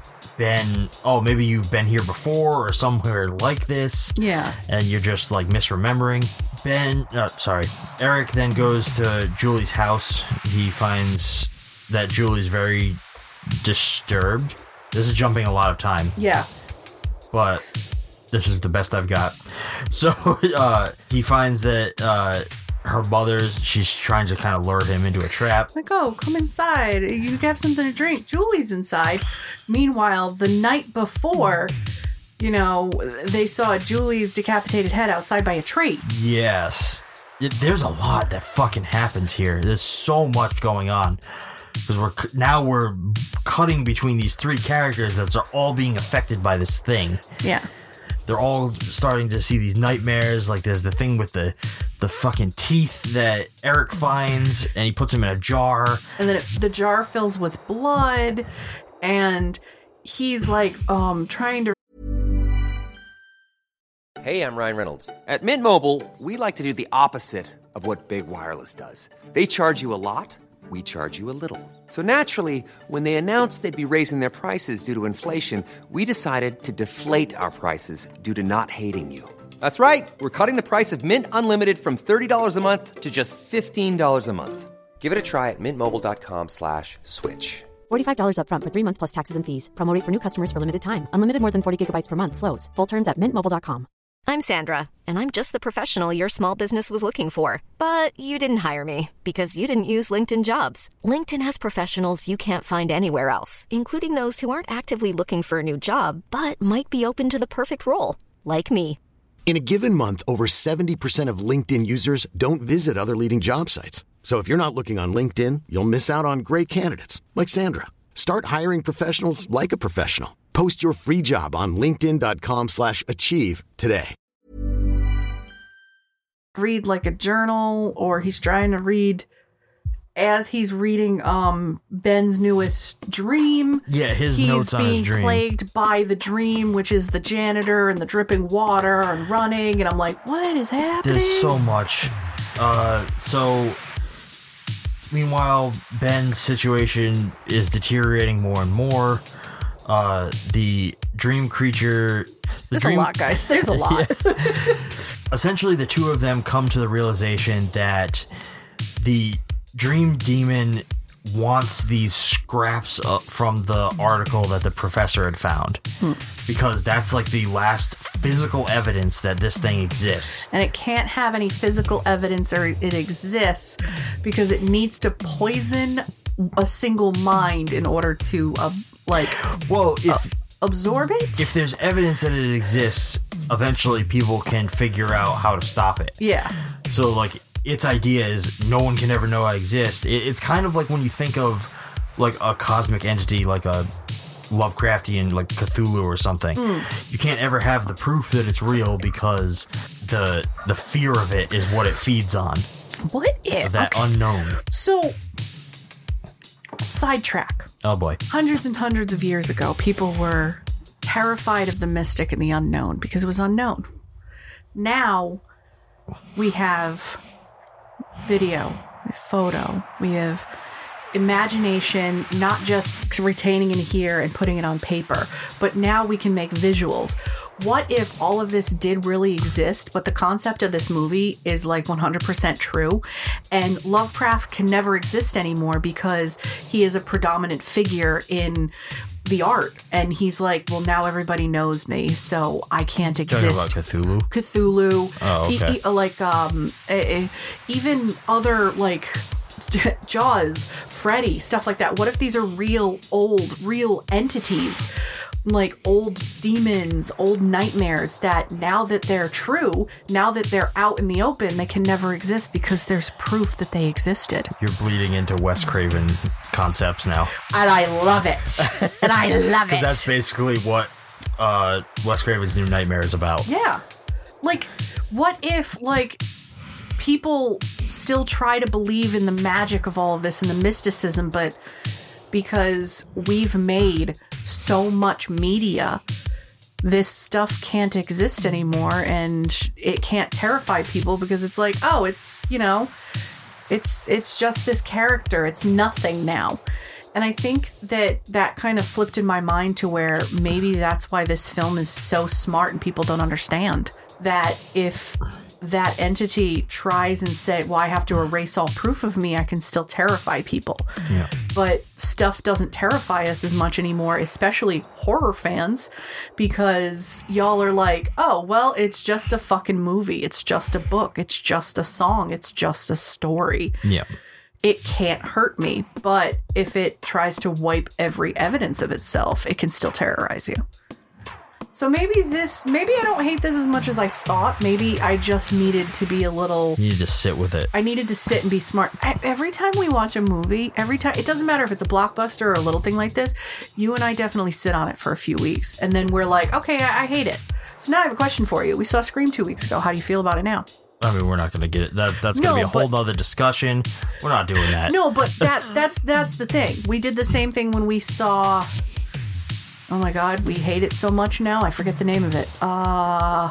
Ben, oh, maybe you've been here before or somewhere like this, yeah, and you're just like misremembering. Ben, uh, sorry, Eric then goes to Julie's house. He finds that Julie's very disturbed. This is jumping a lot of time. Yeah. But this is the best I've got. So uh, he finds that uh, her mother's, she's trying to kind of lure him into a trap. Like, oh, come inside. You have something to drink. Julie's inside. Meanwhile, the night before, you know, they saw Julie's decapitated head outside by a tree. Yes. It, there's a lot that fucking happens here. There's so much going on. Because we're now we're cutting between these three characters that are all being affected by this thing. Yeah. They're all starting to see these nightmares. Like there's the thing with the the fucking teeth that Eric finds, and he puts them in a jar. And then it, the jar fills with blood, and he's like um trying to... Hey, I'm Ryan Reynolds. At Mint Mobile, we like to do the opposite of what Big Wireless does. They charge you a lot. We charge you a little. So naturally, when they announced they'd be raising their prices due to inflation, we decided to deflate our prices due to not hating you. That's right. We're cutting the price of Mint Unlimited from thirty dollars a month to just fifteen dollars a month. Give it a try at mintmobile.com slash switch. forty-five dollars up front for three months plus taxes and fees. Promo rate for new customers for limited time. Unlimited more than forty gigabytes per month. Slows full terms at mint mobile dot com. I'm Sandra, and I'm just the professional your small business was looking for. But you didn't hire me because you didn't use LinkedIn Jobs. LinkedIn has professionals you can't find anywhere else, including those who aren't actively looking for a new job, but might be open to the perfect role, like me. In a given month, over seventy percent of LinkedIn users don't visit other leading job sites. So if you're not looking on LinkedIn, you'll miss out on great candidates like Sandra. Start hiring professionals like a professional. Post your free job on linkedin dot com slash achieve today. Read like a journal, or he's trying to read as he's reading um Ben's newest dream. Yeah, his he's notes on his dream. He's being plagued by the dream, which is the janitor and the dripping water and running, and I'm like, what is happening? There's so much. Uh, so, meanwhile, Ben's situation is deteriorating more and more. Uh, the dream creature... The There's dream, a lot, guys. There's a lot. Essentially, the two of them come to the realization that the dream demon wants these scraps up from the article that the professor had found. Hmm. Because that's like the last physical evidence that this thing exists. And it can't have any physical evidence, or it exists, because it needs to poison a single mind in order to, uh, like, well, if, uh, absorb it? If there's evidence that it exists, eventually people can figure out how to stop it. Yeah. So, like, its idea is no one can ever know I exist. It, it's kind of like when you think of, like, a cosmic entity, like a Lovecraftian, like Cthulhu or something. Mm. You can't ever have the proof that it's real because the the fear of it is what it feeds on. What if? That okay. unknown. So, sidetrack. Oh boy. Hundreds and hundreds of years ago, people were terrified of the mystic and the unknown because it was unknown. Now, we have video, we have photo, we have imagination, not just retaining in here and putting it on paper, but now we can make visuals. What if all of this did really exist, but the concept of this movie is like one hundred percent true, and Lovecraft can never exist anymore because he is a predominant figure in the art, and he's like, well, now everybody knows me, so I can't exist. Talking about Cthulhu? Cthulhu. Oh, okay. He, he, like, um, uh, even other, like, Jaws, Freddy, stuff like that. What if these are real, old, real entities? Like old demons, old nightmares that now that they're true, now that they're out in the open, they can never exist because there's proof that they existed. You're bleeding into Wes Craven concepts now. And I love it. And I love it. That's basically what uh, Wes Craven's New Nightmare is about. Yeah. Like, what if, like, people still try to believe in the magic of all of this and the mysticism, but because we've made so much media, this stuff can't exist anymore, and it can't terrify people because it's like, oh, it's, you know, it's it's just this character, it's nothing now. And I think that that kind of flipped in my mind to where maybe that's why this film is so smart and people don't understand that if that entity tries and say, well, I have to erase all proof of me, I can still terrify people. Yeah. But stuff doesn't terrify us as much anymore, especially horror fans, because y'all are like, oh, well, it's just a fucking movie. It's just a book. It's just a song. It's just a story. Yeah. It can't hurt me. But if it tries to wipe every evidence of itself, it can still terrorize you. So maybe this, maybe I don't hate this as much as I thought. Maybe I just needed to be a little... You need to sit with it. I needed to sit and be smart. I, every time we watch a movie, every time, it doesn't matter if it's a blockbuster or a little thing like this, you and I definitely sit on it for a few weeks. And then we're like, okay, I, I hate it. So now I have a question for you. We saw Scream two weeks ago. How do you feel about it now? I mean, we're not going to get it. That, that's going to No, be a whole but- nother discussion. We're not doing that. No, but that's that's that's the thing. We did the same thing when we saw... Oh my god, we hate it so much now. I forget the name of it. Uh,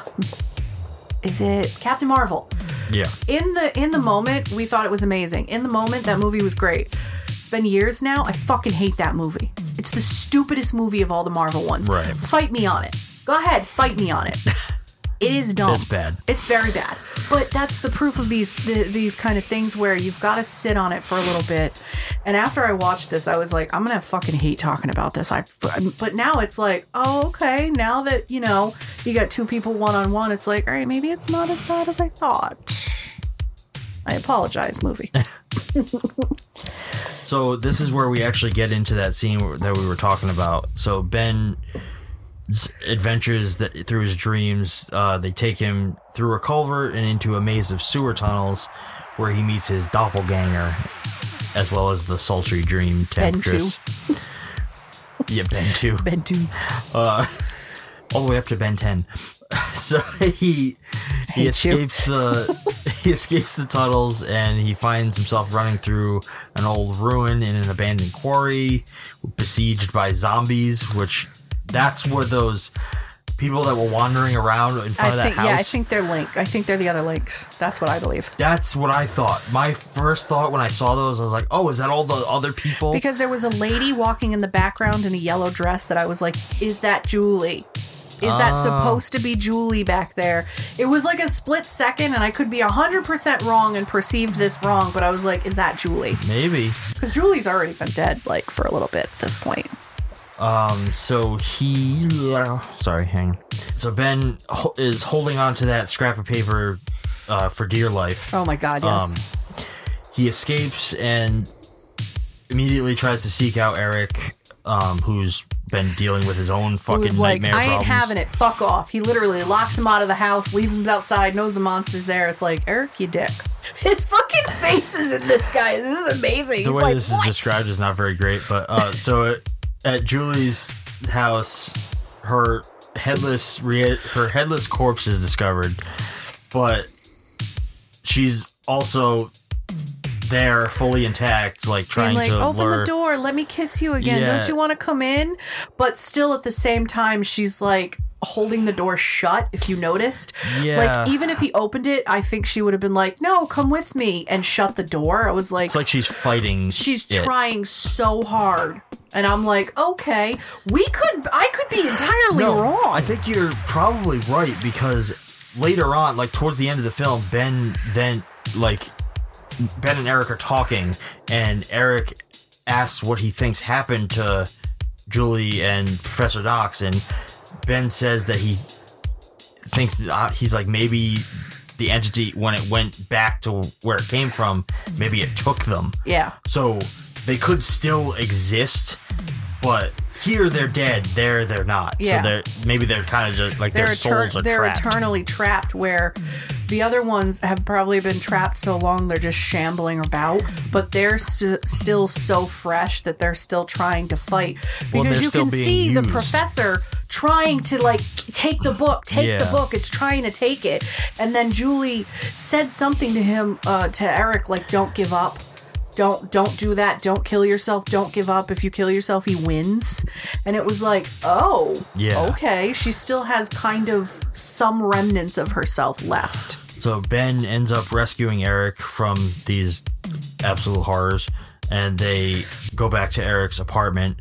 is it Captain Marvel? Yeah. In the in the moment, we thought it was amazing. In the moment, that movie was great. It's been years now. I fucking hate that movie. It's the stupidest movie of all the Marvel ones. Right. Fight me on it. Go ahead, fight me on it. It is dumb. It's bad. It's very bad. But that's the proof of these the, these kind of things where you've got to sit on it for a little bit. And after I watched this, I was like, I'm going to fucking hate talking about this. I, but now it's like, oh, okay. Now that, you know, you got two people one-on-one, it's like, all right, maybe it's not as bad as I thought. I apologize, movie. So this is where we actually get into that scene that we were talking about. So Ben... adventures that through his dreams, uh, they take him through a culvert and into a maze of sewer tunnels where he meets his doppelganger, as well as the sultry dream temptress. Ben two. Yeah, Ben two. Ben two. Uh, all the way up to Ben ten. So he he escapes the he escapes the tunnels, and he finds himself running through an old ruin in an abandoned quarry, besieged by zombies. Which that's where those people that were wandering around in front I of think, that house. Yeah, I think they're Link. I think they're the other Links. That's what I believe. That's what I thought. My first thought when I saw those, I was like, "Oh, is that all the other people?" Because there was a lady walking in the background in a yellow dress that I was like, "Is that Julie? Is that Oh. supposed to be Julie back there?" It was like a split second, and I could be one hundred percent wrong and perceived this wrong, but I was like, is that Julie? Maybe. Because Julie's already been dead, like, for a little bit at this point. Um, so he, sorry, hang on. So Ben ho- is holding on to that scrap of paper uh, for dear life. Oh my God, yes. Um, he escapes and immediately tries to seek out Eric, um, who's been dealing with his own fucking Who's like, nightmare I ain't problems. having it, fuck off. He literally locks him out of the house, leaves him outside, knows the monster's there. It's like, Eric, you dick. His fucking faces in this guy, this is amazing. The He's way like, this what? is described is not very great, but uh, so at, at Julie's house, her headless re- her headless corpse is discovered, but she's also there, fully intact, like trying Being like, to open lure. the door, let me kiss you again. Yeah. Don't you want to come in? But still, at the same time, she's like holding the door shut. If you noticed, Yeah. like even if he opened it, I think she would have been like, "No, come with me," and shut the door. I was like, It's like she's fighting. she's it. trying so hard, and I'm like, okay, we could, I could be entirely No, wrong. I think you're probably right, because later on, like towards the end of the film, Ben then like Ben and Eric are talking, and Eric asks what he thinks happened to Julie and Professor Knox, and Ben says that he thinks uh, he's like, maybe the entity, when it went back to where it came from, maybe it took them. Yeah. So they could still exist, but here they're dead, there they're not. Yeah. So they're maybe they're kind of just like they're their souls eter- are they're trapped. eternally trapped, where the other ones have probably been trapped so long they're just shambling about, but they're st- still so fresh that they're still trying to fight, Well, because they're you still can being see the used. professor trying to like take the book take Yeah. the book. It's trying to take it, and then Julie said something to him, uh, to Eric, like, don't give up. Don't don't do that. Don't kill yourself. Don't give up. If you kill yourself, he wins. And it was like, oh, Yeah. okay. She still has kind of some remnants of herself left. So Ben ends up rescuing Eric from these absolute horrors, and they go back to Eric's apartment.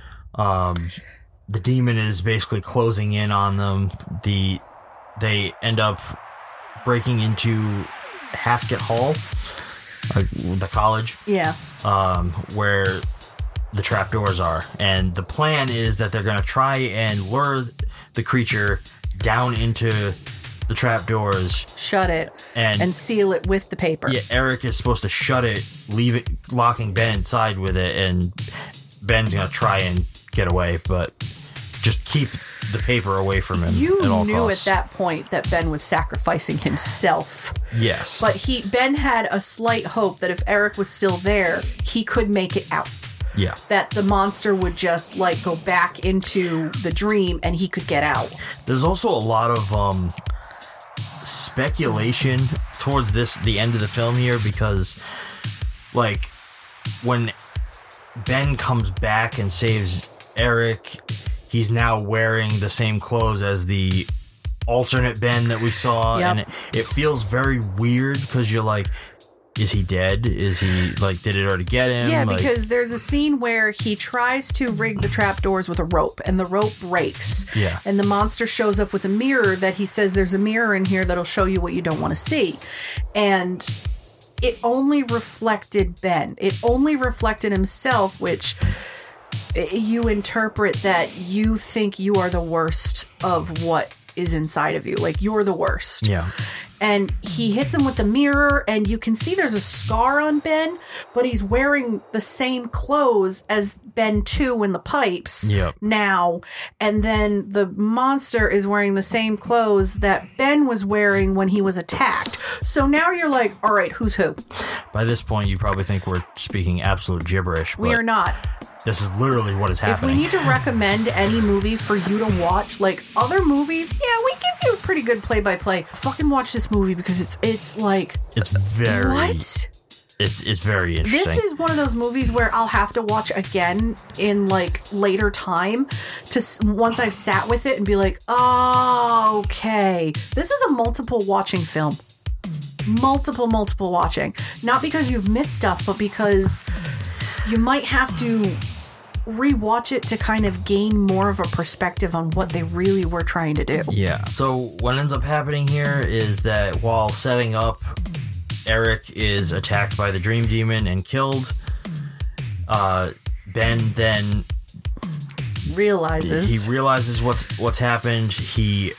Um, the demon is basically closing in on them. The they end up breaking into Haskett Hall, like the college. Yeah. Um, where the trapdoors are, and the plan is that they're going to try and lure the creature down into the trapdoors, Shut it and, and seal it with the paper. Yeah, Eric is supposed to shut it, leave it, locking Ben inside with it, and Ben's going to try and get away, but just keep the paper away from him. You at all knew costs. at that point that Ben was sacrificing himself. Yes. But he Ben had a slight hope that if Eric was still there, he could make it out. Yeah. That the monster would just like go back into the dream and he could get out. There's also a lot of um, speculation towards this the end of the film here, because like when Ben comes back and saves Eric, he's now wearing the same clothes as the alternate Ben that we saw. Yep. And it, it feels very weird, because you're like, is he dead? Is he like, did it already get him? Yeah, Like, because there's a scene where he tries to rig the trapdoors with a rope, and the rope breaks. Yeah. And the monster shows up with a mirror that he says, there's a mirror in here that'll show you what you don't want to see. And it only reflected Ben. It only reflected himself, which you interpret that you think you are the worst of what is inside of you. Like, you're the worst. Yeah. And he hits him with the mirror, and you can see there's a scar on Ben, but he's wearing the same clothes as Ben two in the pipes yep. now, and then the monster is wearing the same clothes that Ben was wearing when he was attacked. So now you're like, all right, who's who? By this point, you probably think we're speaking absolute gibberish. We are not. This is literally what is happening. If we need to recommend any movie for you to watch, like other movies, yeah, we give you a pretty good play-by-play. Fucking watch this movie because it's it's like... It's very... What? It's it's very interesting. This is one of those movies where I'll have to watch again in like later time to once I've sat with it and be like, oh, okay. This is a multiple watching film. Multiple, multiple watching. Not because you've missed stuff, but because you might have to rewatch it to kind of gain more of a perspective on what they really were trying to do. Yeah. So what ends up happening here is that while setting up, Eric is attacked by the Dream Demon and killed. Uh, Ben then realizes he realizes what's what's happened. He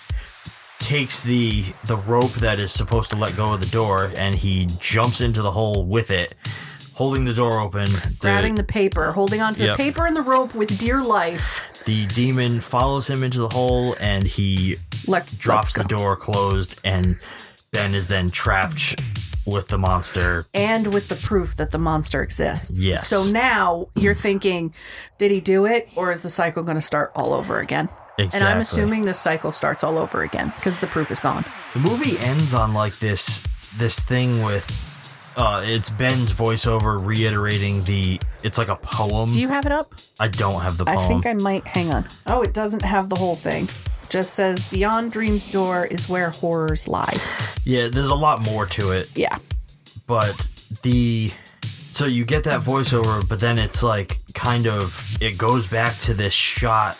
takes the the rope that is supposed to let go of the door and he jumps into the hole with it, holding the door open, grabbing the, the paper, holding onto yep. the paper and the rope with dear life. The demon follows him into the hole and he let, drops the door closed, and Ben is then trapped with the monster. And with the proof that the monster exists. Yes. So now you're thinking, did he do it, or is the cycle going to start all over again? Exactly. And I'm assuming this cycle starts all over again because the proof is gone. The movie ends on like this this thing with uh, it's Ben's voiceover reiterating the, it's like a poem. Do you have it up? I don't have the poem. I think I might. Hang on. Oh, it doesn't have the whole thing. Just says beyond dream's door is where horrors lie. Yeah, there's a lot more to it. Yeah. But the so you get that voiceover, but then it's like kind of it goes back to this shot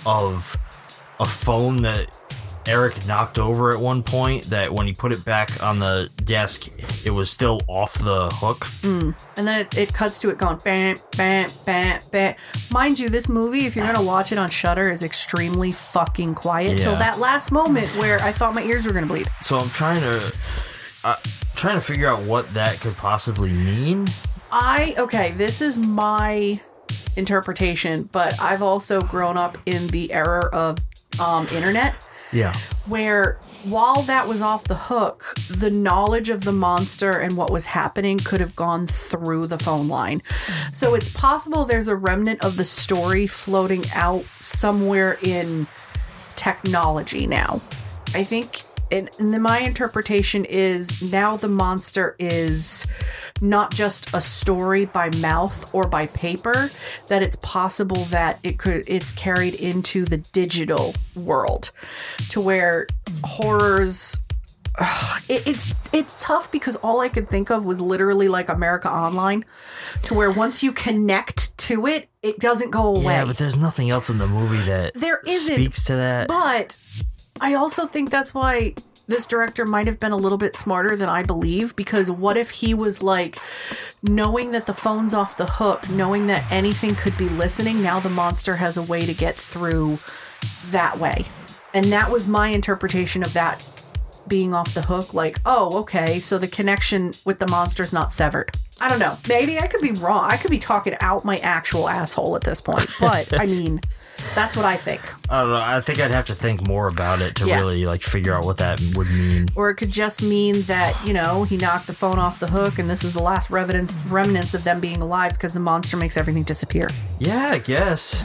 of a phone that Eric knocked over at one point, that when he put it back on the desk, it was still off the hook. Mm. And then it, it cuts to it going bam, bam, bam, bam. Mind you, this movie, if you're going to watch it on Shudder, is extremely fucking quiet yeah. till that last moment where I thought my ears were going to bleed. So I'm trying to uh, trying to figure out what that could possibly mean. I, okay, this is my interpretation, but I've also grown up in the era of um, internet. Yeah. Where while that was off the hook, the knowledge of the monster and what was happening could have gone through the phone line. So it's possible there's a remnant of the story floating out somewhere in technology now. I think, and, and my interpretation is now the monster is not just a story by mouth or by paper, that it's possible that it could it's carried into the digital world to where horrors ugh, it, it's it's tough because all I could think of was literally like America Online, to where once you connect to it, it doesn't go away. Yeah, but there's nothing else in the movie that there isn't, speaks to that. But I also think that's why this director might have been a little bit smarter than I believe, because what if he was like, knowing that the phone's off the hook, knowing that anything could be listening, now the monster has a way to get through that way. And that was my interpretation of that being off the hook. Like, oh, okay, so the connection with the monster's not severed. I don't know. Maybe I could be wrong. I could be talking out my actual asshole at this point. But, I mean, that's what I think. I don't know. I think I'd have to think more about it to yeah. really, like, figure out what that would mean. Or it could just mean that, you know, he knocked the phone off the hook and this is the last remnants, remnants of them being alive because the monster makes everything disappear. Yeah, I guess.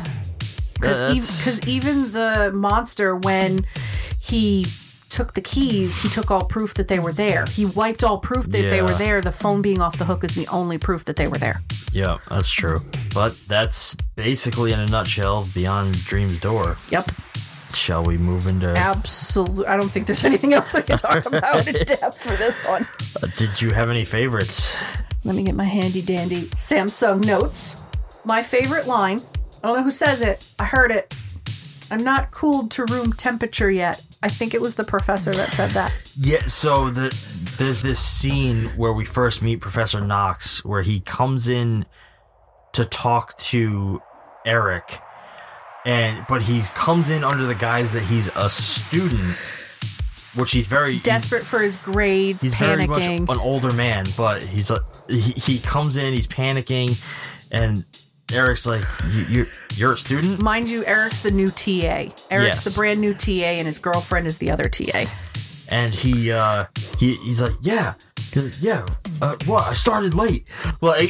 Because ev- even the monster, when he took the keys, he took all proof that they were there. He wiped all proof that yeah. they were there. The phone being off the hook is the only proof that they were there. Yeah, that's true. But that's basically, in a nutshell, Beyond Dream's Door. Yep. Shall we move into... Absolutely. I don't think there's anything else we can talk about in depth for this one. Uh, did you have any favorites? Let me get my handy dandy Samsung notes. My favorite line, I don't know who says it, I heard it. I'm not cooled to room temperature yet. I think it was the professor that said that. Yeah, so the, there's this scene where we first meet Professor Knox, where he comes in to talk to Eric, and but he comes in under the guise that he's a student, which he's very... Desperate he's, for his grades, he's panicking. He's very much an older man, but he's a, he, he comes in, he's panicking, and Eric's like, you, you're, you're a student? Mind you, Eric's the new T A. Eric's Yes. the brand new T A, and his girlfriend is the other T A. And he, uh, he, he's like, yeah, yeah, uh, what? I started late. Like,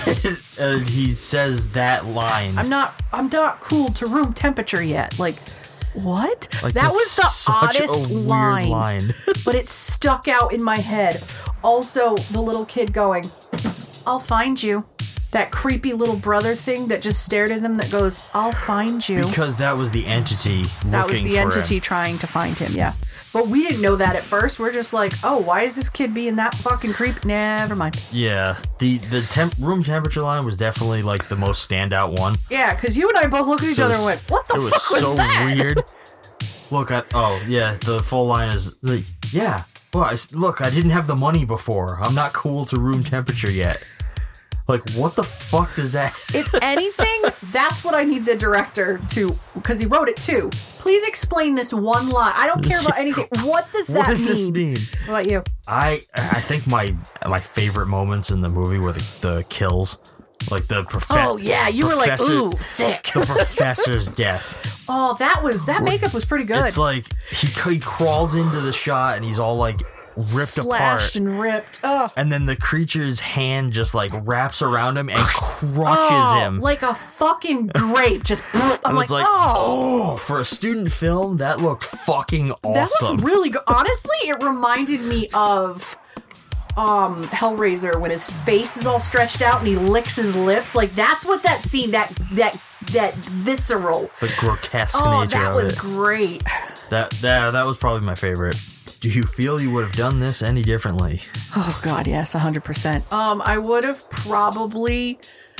and he says that line. I'm not, I'm not cool to room temperature yet. Like, what? Like, that was the such oddest a weird line, line. but it stuck out in my head. Also, the little kid going, "I'll find you." That creepy little brother thing that just stared at him that goes, "I'll find you." Because that was the entity looking That was the for entity him. trying to find him, yeah. But we didn't know that at first. We're just like, oh, why is this kid being that fucking creep? Never mind. Yeah, the the temp room temperature line was definitely like the most standout one. Yeah, because you and I both looked at each So other it and was- went, what the it was fuck was so that? weird. Look, I, oh yeah, the full line is like, yeah. Well, I s look, I didn't have the money before. I'm not cool to room temperature yet. Like, what the fuck does that? If anything, that's what I need the director to, because he wrote it too. Please explain this one line. I don't care about anything. What does that What does mean? this mean? What about you? I I think my my favorite moments in the movie were the, the kills, like the professor. Oh, yeah, you were like, ooh, sick. The professor's death. Oh, that was, that makeup was pretty good. It's like he he crawls into the shot and he's all like ripped Slashed apart. and ripped. Oh. And then the creature's hand just like wraps around him and crushes Oh, him. like a fucking grape. Just, I'm And like, it's like, oh. oh, for a student film, that looked fucking That awesome. looked really good. Honestly, it reminded me of um Hellraiser when his face is all stretched out and he licks his lips. Like, that's what that scene, that that that visceral. the grotesque Oh, nature that of was it. great. That, that that was probably my favorite. Do you feel you would have done this any differently? Oh god, yes, one hundred percent. Um, I would have probably,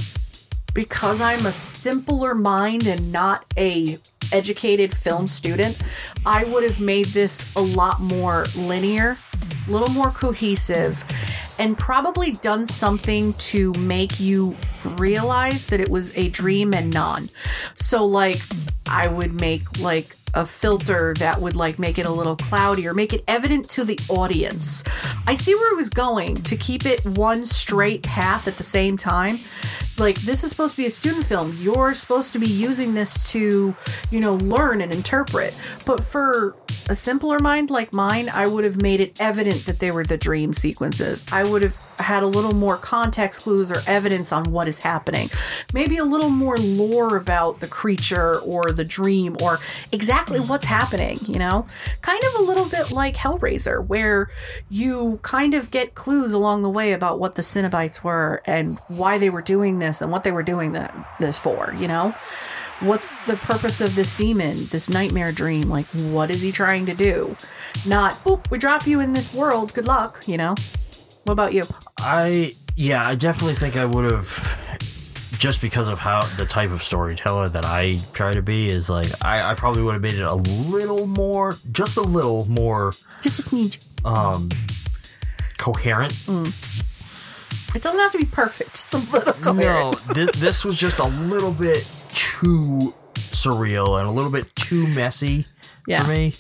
because I'm a simpler mind and not a educated film student, I would have made this a lot more linear, a little more cohesive, and probably done something to make you realize that it was a dream and non. So like, I would make like a filter that would like make it a little cloudy or make it evident to the audience. I see where it was going to keep it one straight path at the same time. Like, this is supposed to be a student film. You're supposed to be using this to, you know, learn and interpret. But for a simpler mind like mine, I would have made it evident that they were the dream sequences. I would have had a little more context clues or evidence on what is happening. Maybe a little more lore about the creature or the dream or exactly what's happening, you know? Kind of a little bit like Hellraiser, where you kind of get clues along the way about what the Cenobites were and why they were doing this and what they were doing that, this for, you know? What's the purpose of this demon, this nightmare dream? Like, what is he trying to do? Not, boop, we drop you in this world, good luck, you know? What about you? I, yeah, I definitely think I would have, just because of how the type of storyteller that I try to be is like, I, I probably would have made it a little more, just a little more, just a smidge, um, coherent. Mm. It doesn't have to be perfect, just a little coherent. No, th- this was just a little bit too surreal and a little bit too messy yeah. for me.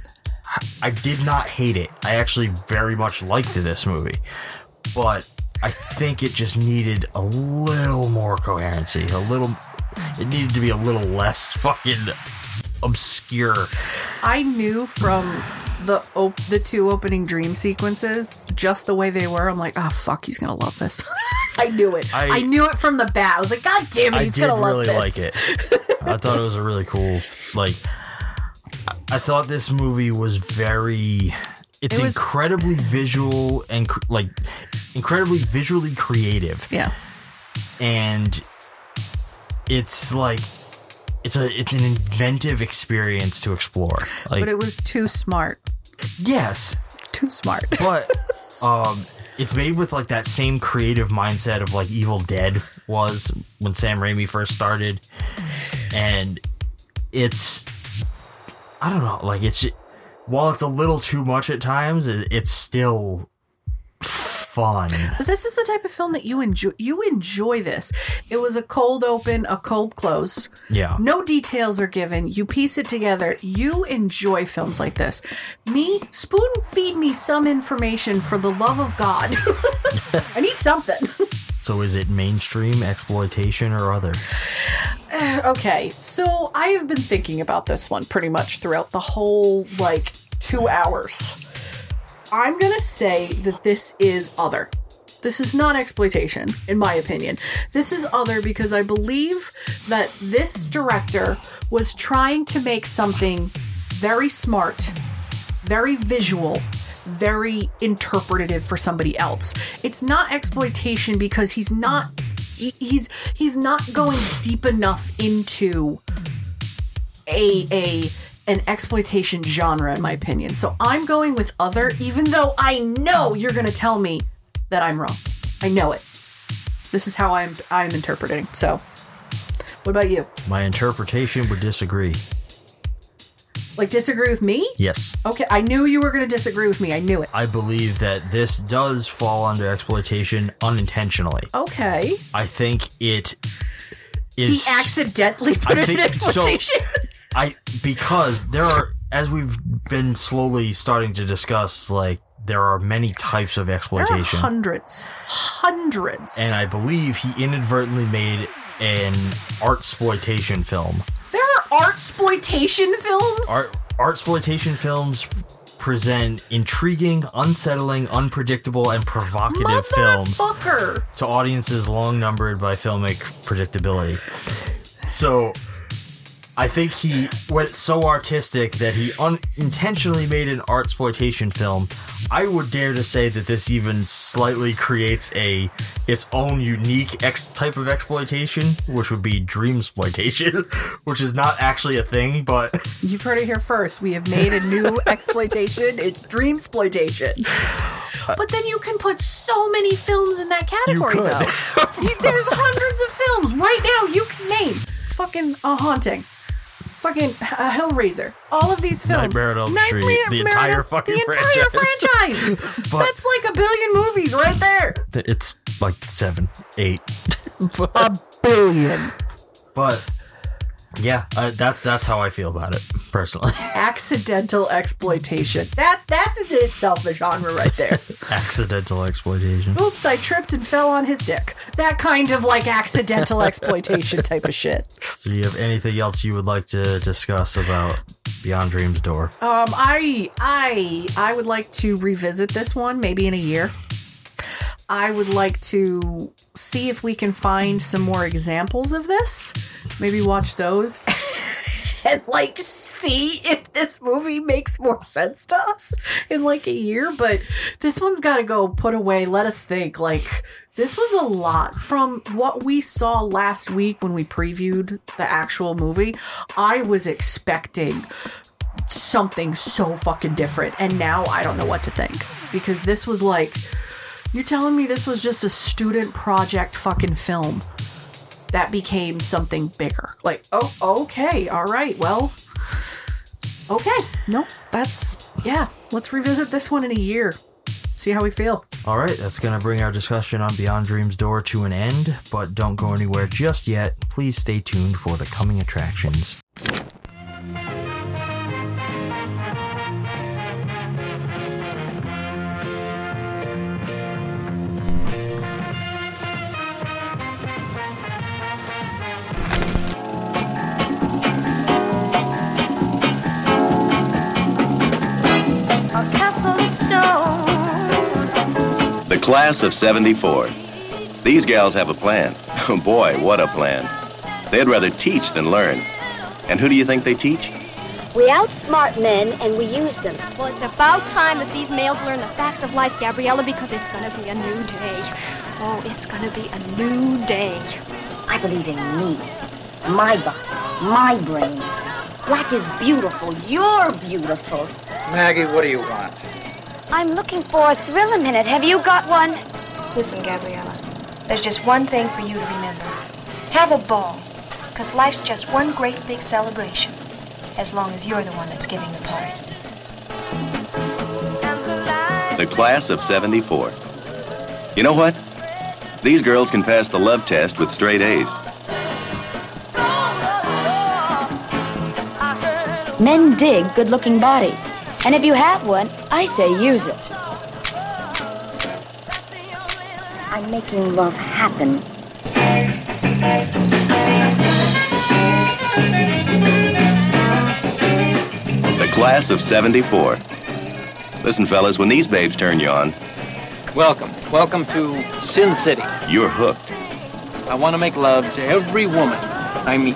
I did not hate it. I actually very much liked this movie. But I think it just needed a little more coherency. A little... It needed to be a little less fucking obscure. I knew from the op- the two opening dream sequences, just the way they were, I'm like, oh, fuck, he's going to love this. I knew it. I, I knew it from the bat. I was like, God damn it, he's going to love really this. I did really like it. I thought it was a really cool... Like... I thought this movie was very... It's it was, incredibly visual and, like, incredibly visually creative. Yeah. And it's, like... It's a it's an inventive experience to explore. Like, but it was too smart. Yes. Too smart. But um, it's made with, like, that same creative mindset of, like, Evil Dead was when Sam Raimi first started. And it's... I don't know, like, it's, while it's a little too much at times, it's still fun. But this is the type of film that you enjoy. You enjoy this. It was a cold open, a cold close. Yeah. No details are given. You piece it together. You enjoy films like this. Me, spoon feed me some information for the love of God. I need something. So is it mainstream, exploitation, or other? Okay, so I have been thinking about this one pretty much throughout the whole, like, two hours. I'm gonna say that this is other. This is not exploitation, in my opinion. This is other because I believe that this director was trying to make something very smart, very visual, very interpretative for somebody else. It's not exploitation because he's not he, he's he's not going deep enough into a a an exploitation genre, in my opinion. So I'm going with other, even though I know you're going to tell me that I'm wrong. I know it. This is how I'm I'm interpreting. So, what about you? My interpretation would disagree. Like, disagree with me? Yes. Okay, I knew you were going to disagree with me. I knew it. I believe that this does fall under exploitation unintentionally. Okay. I think it is... He accidentally put I it think, in exploitation? So, I, because there are, as we've been slowly starting to discuss, like, there are many types of exploitation. There are hundreds. Hundreds. And I believe he inadvertently made an art-sploitation film. There are art-sploitation films? Art art-sploitation films present intriguing, unsettling, unpredictable, and provocative films to audiences long numbered by filmic predictability. So... I think he went so artistic that he unintentionally made an art-sploitation film. I would dare to say that this even slightly creates a its own unique ex- type of exploitation, which would be dreamsploitation, which is not actually a thing, but... You've heard it here first. We have made a new exploitation. It's dreamsploitation. But then you can put so many films in that category, you could. though. You, there's hundreds of films right now you can name. Fucking A Haunting. Fucking uh, Hellraiser. All of these films. Nightmare on Elm Street. Nightmare, The entire fucking The entire franchise. franchise. But- That's like a billion movies right there. It's like seven, eight. A billion. But... Yeah, uh, that's that's how I feel about it, personally. Accidental exploitation. That's that's in itself a genre right there. Accidental exploitation. Oops, I tripped and fell on his dick. That kind of like accidental exploitation type of shit. So do you have anything else you would like to discuss about Beyond Dream's Door? Um, I I I would like to revisit this one maybe in a year. I would like to see if we can find some more examples of this. Maybe watch those and like see if this movie makes more sense to us in like a year. But this one's got to go put away. Let us think. Like, this was a lot from what we saw last week when we previewed the actual movie. I was expecting something so fucking different. And now I don't know what to think, because this was like... You're telling me this was just a student project fucking film that became something bigger? Like, oh, okay, all right, well, okay. No, that's, yeah, let's revisit this one in a year. See how we feel. All right, that's going to bring our discussion on Beyond Dream's Door to an end, but don't go anywhere just yet. Please stay tuned for the coming attractions. The class of seventy-four. These gals have a plan. Oh boy, what a plan. They'd rather teach than learn. And who do you think they teach? We outsmart men and we use them. Well, it's about time that these males learn the facts of life, Gabriella, because it's gonna be a new day. Oh, it's gonna be a new day. I believe in me, my body, my brain. Black is beautiful. You're beautiful. Maggie, what do you want? I'm looking for a thrill a minute. Have you got one? Listen, Gabriella, there's just one thing for you to remember. Have a ball, because life's just one great big celebration, as long as you're the one that's giving the party. The class of seventy-four. You know what? These girls can pass the love test with straight A's. Men dig good-looking bodies. And if you have one, I say use it. I'm making love happen. The class of seventy-four. Listen, fellas, when these babes turn you on, Welcome. Welcome to Sin City. you're hooked. I want to make love to every woman I meet.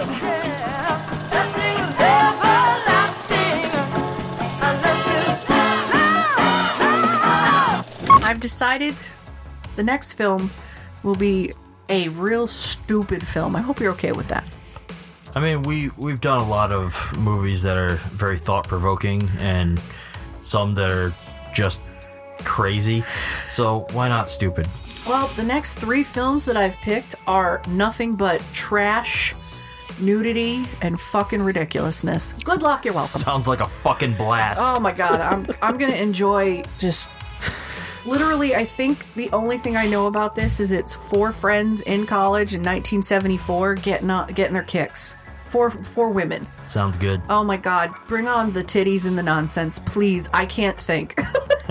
I've decided the next film will be a real stupid film. I hope you're okay with that. I mean, we, we've done a lot of movies that are very thought-provoking and some that are just crazy. So why not stupid? Well, the next three films that I've picked are nothing but trash, nudity, and fucking ridiculousness. Good luck, you're welcome. Sounds like a fucking blast. Oh my god, I'm I'm gonna enjoy just... Literally, I think the only thing I know about this is it's four friends in college in nineteen seventy-four getting uh, getting their kicks. Four four women. Sounds good. Oh my god, bring on the titties and the nonsense, please. I can't think.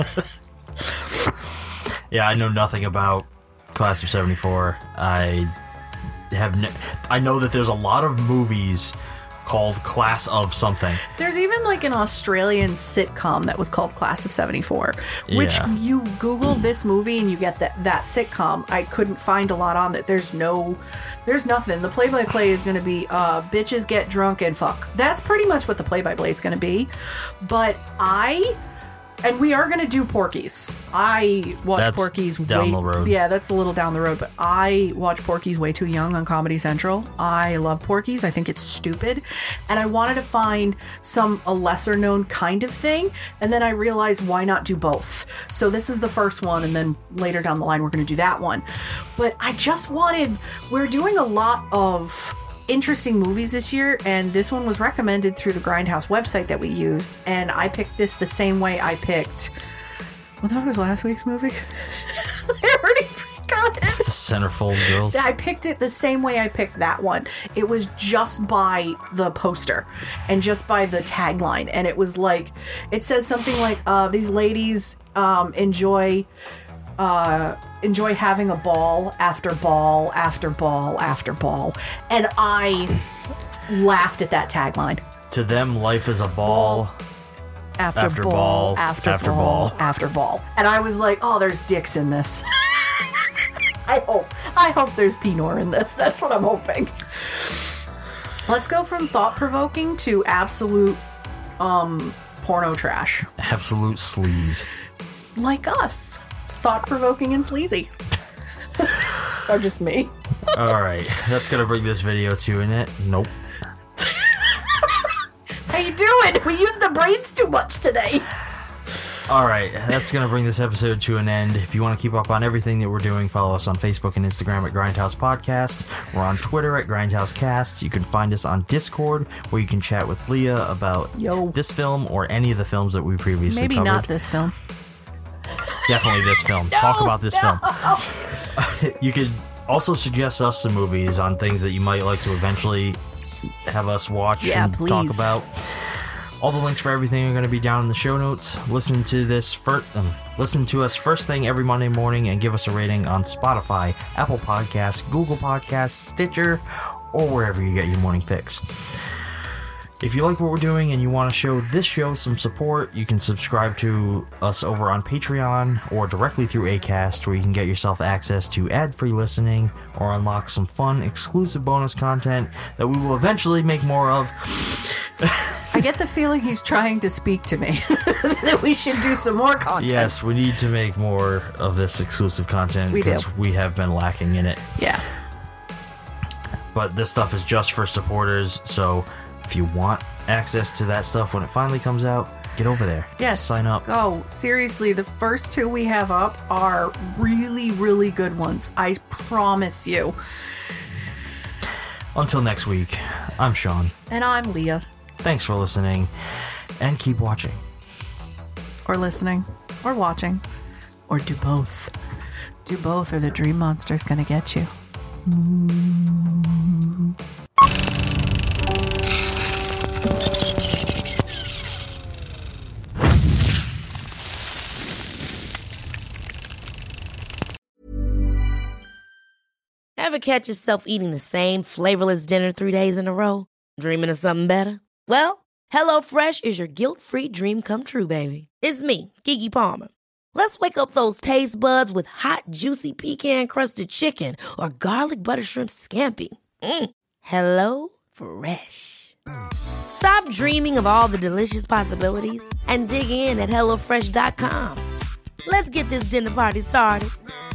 Yeah, I know nothing about Class of seventy-four. I have n- I know that there's a lot of movies called Class of something. There's even like an Australian sitcom that was called Class of seventy-four, which Yeah. you Google this movie and you get that, that sitcom. I couldn't find a lot on it. There's no, there's nothing. The play-by-play is going to be uh, bitches get drunk and fuck. That's pretty much what the play-by-play is going to be. But I... And we are going to do Porky's. I watch That's Porky's down way, the road. Yeah, that's a little down the road, but I watch Porky's way too young on Comedy Central. I love Porky's. I think it's stupid. And I wanted to find some a lesser known kind of thing, and then I realized why not do both. So this is the first one, and then later down the line we're going to do that one. But I just wanted we're doing a lot of interesting movies this year, and this one was recommended through the Grindhouse website that we used, and I picked this the same way I picked what the fuck was last week's movie? I already forgot it. The Centerfold Girls. I picked it the same way I picked that one. It was just by the poster and just by the tagline, and it was like it says something like uh these ladies um enjoy Uh, enjoy having a ball after ball after ball after ball. And I laughed at that tagline. To them, life is a ball. After, After ball, ball, after, after ball, ball. after ball. And I was like, oh, there's dicks in this. I hope. I hope there's Pinor in this. That's what I'm hoping. Let's go from thought-provoking to absolute um, porno trash. Absolute sleaze. Like us. Thought-provoking and sleazy. Or just me. Alright, that's gonna bring this video to an end. Nope. How you doing? We used the brains too much today. Alright, that's gonna bring this episode to an end. If you want to keep up on everything that we're doing, follow us on Facebook and Instagram at Grindhouse Podcast. We're on Twitter at Grindhouse Cast. You can find us on Discord, where you can chat with Leah about Yo. this film or any of the films that we previously Maybe covered. not this film. Definitely this film. No, Talk about this no. film. You could also suggest us some movies on things that you might like to eventually have us watch Yeah, and please. talk about. All the links for everything are going to be down in the show notes. Listen to this first, um, listen to us first thing every Monday morning, and give us a rating on Spotify, Apple Podcasts, Google Podcasts, Stitcher, or wherever you get your morning fix. If you like what we're doing and you want to show this show some support, you can subscribe to us over on Patreon or directly through Acast, where you can get yourself access to ad-free listening or unlock some fun, exclusive bonus content that we will eventually make more of. I get the feeling he's trying to speak to me. That we should do some more content. Yes, we need to make more of this exclusive content We do. because we have been lacking in it. Yeah. But this stuff is just for supporters, so if you want access to that stuff when it finally comes out, get over there. Yes. Sign up. Oh, seriously, the first two we have up are really, really good ones. I promise you. Until next week, I'm Sean. And I'm Leah. Thanks for listening, and keep watching. Or listening. Or watching. Or do both. Do both, or the dream monster's gonna get you. Mm. catch yourself eating the same flavorless dinner three days in a row? Dreaming of something better? Well, HelloFresh is your guilt-free dream come true, baby. It's me, Keke Palmer. Let's wake up those taste buds with hot, juicy pecan-crusted chicken or garlic butter shrimp scampi. Mm. Hello Fresh. Stop dreaming of all the delicious possibilities and dig in at HelloFresh dot com. Let's get this dinner party started.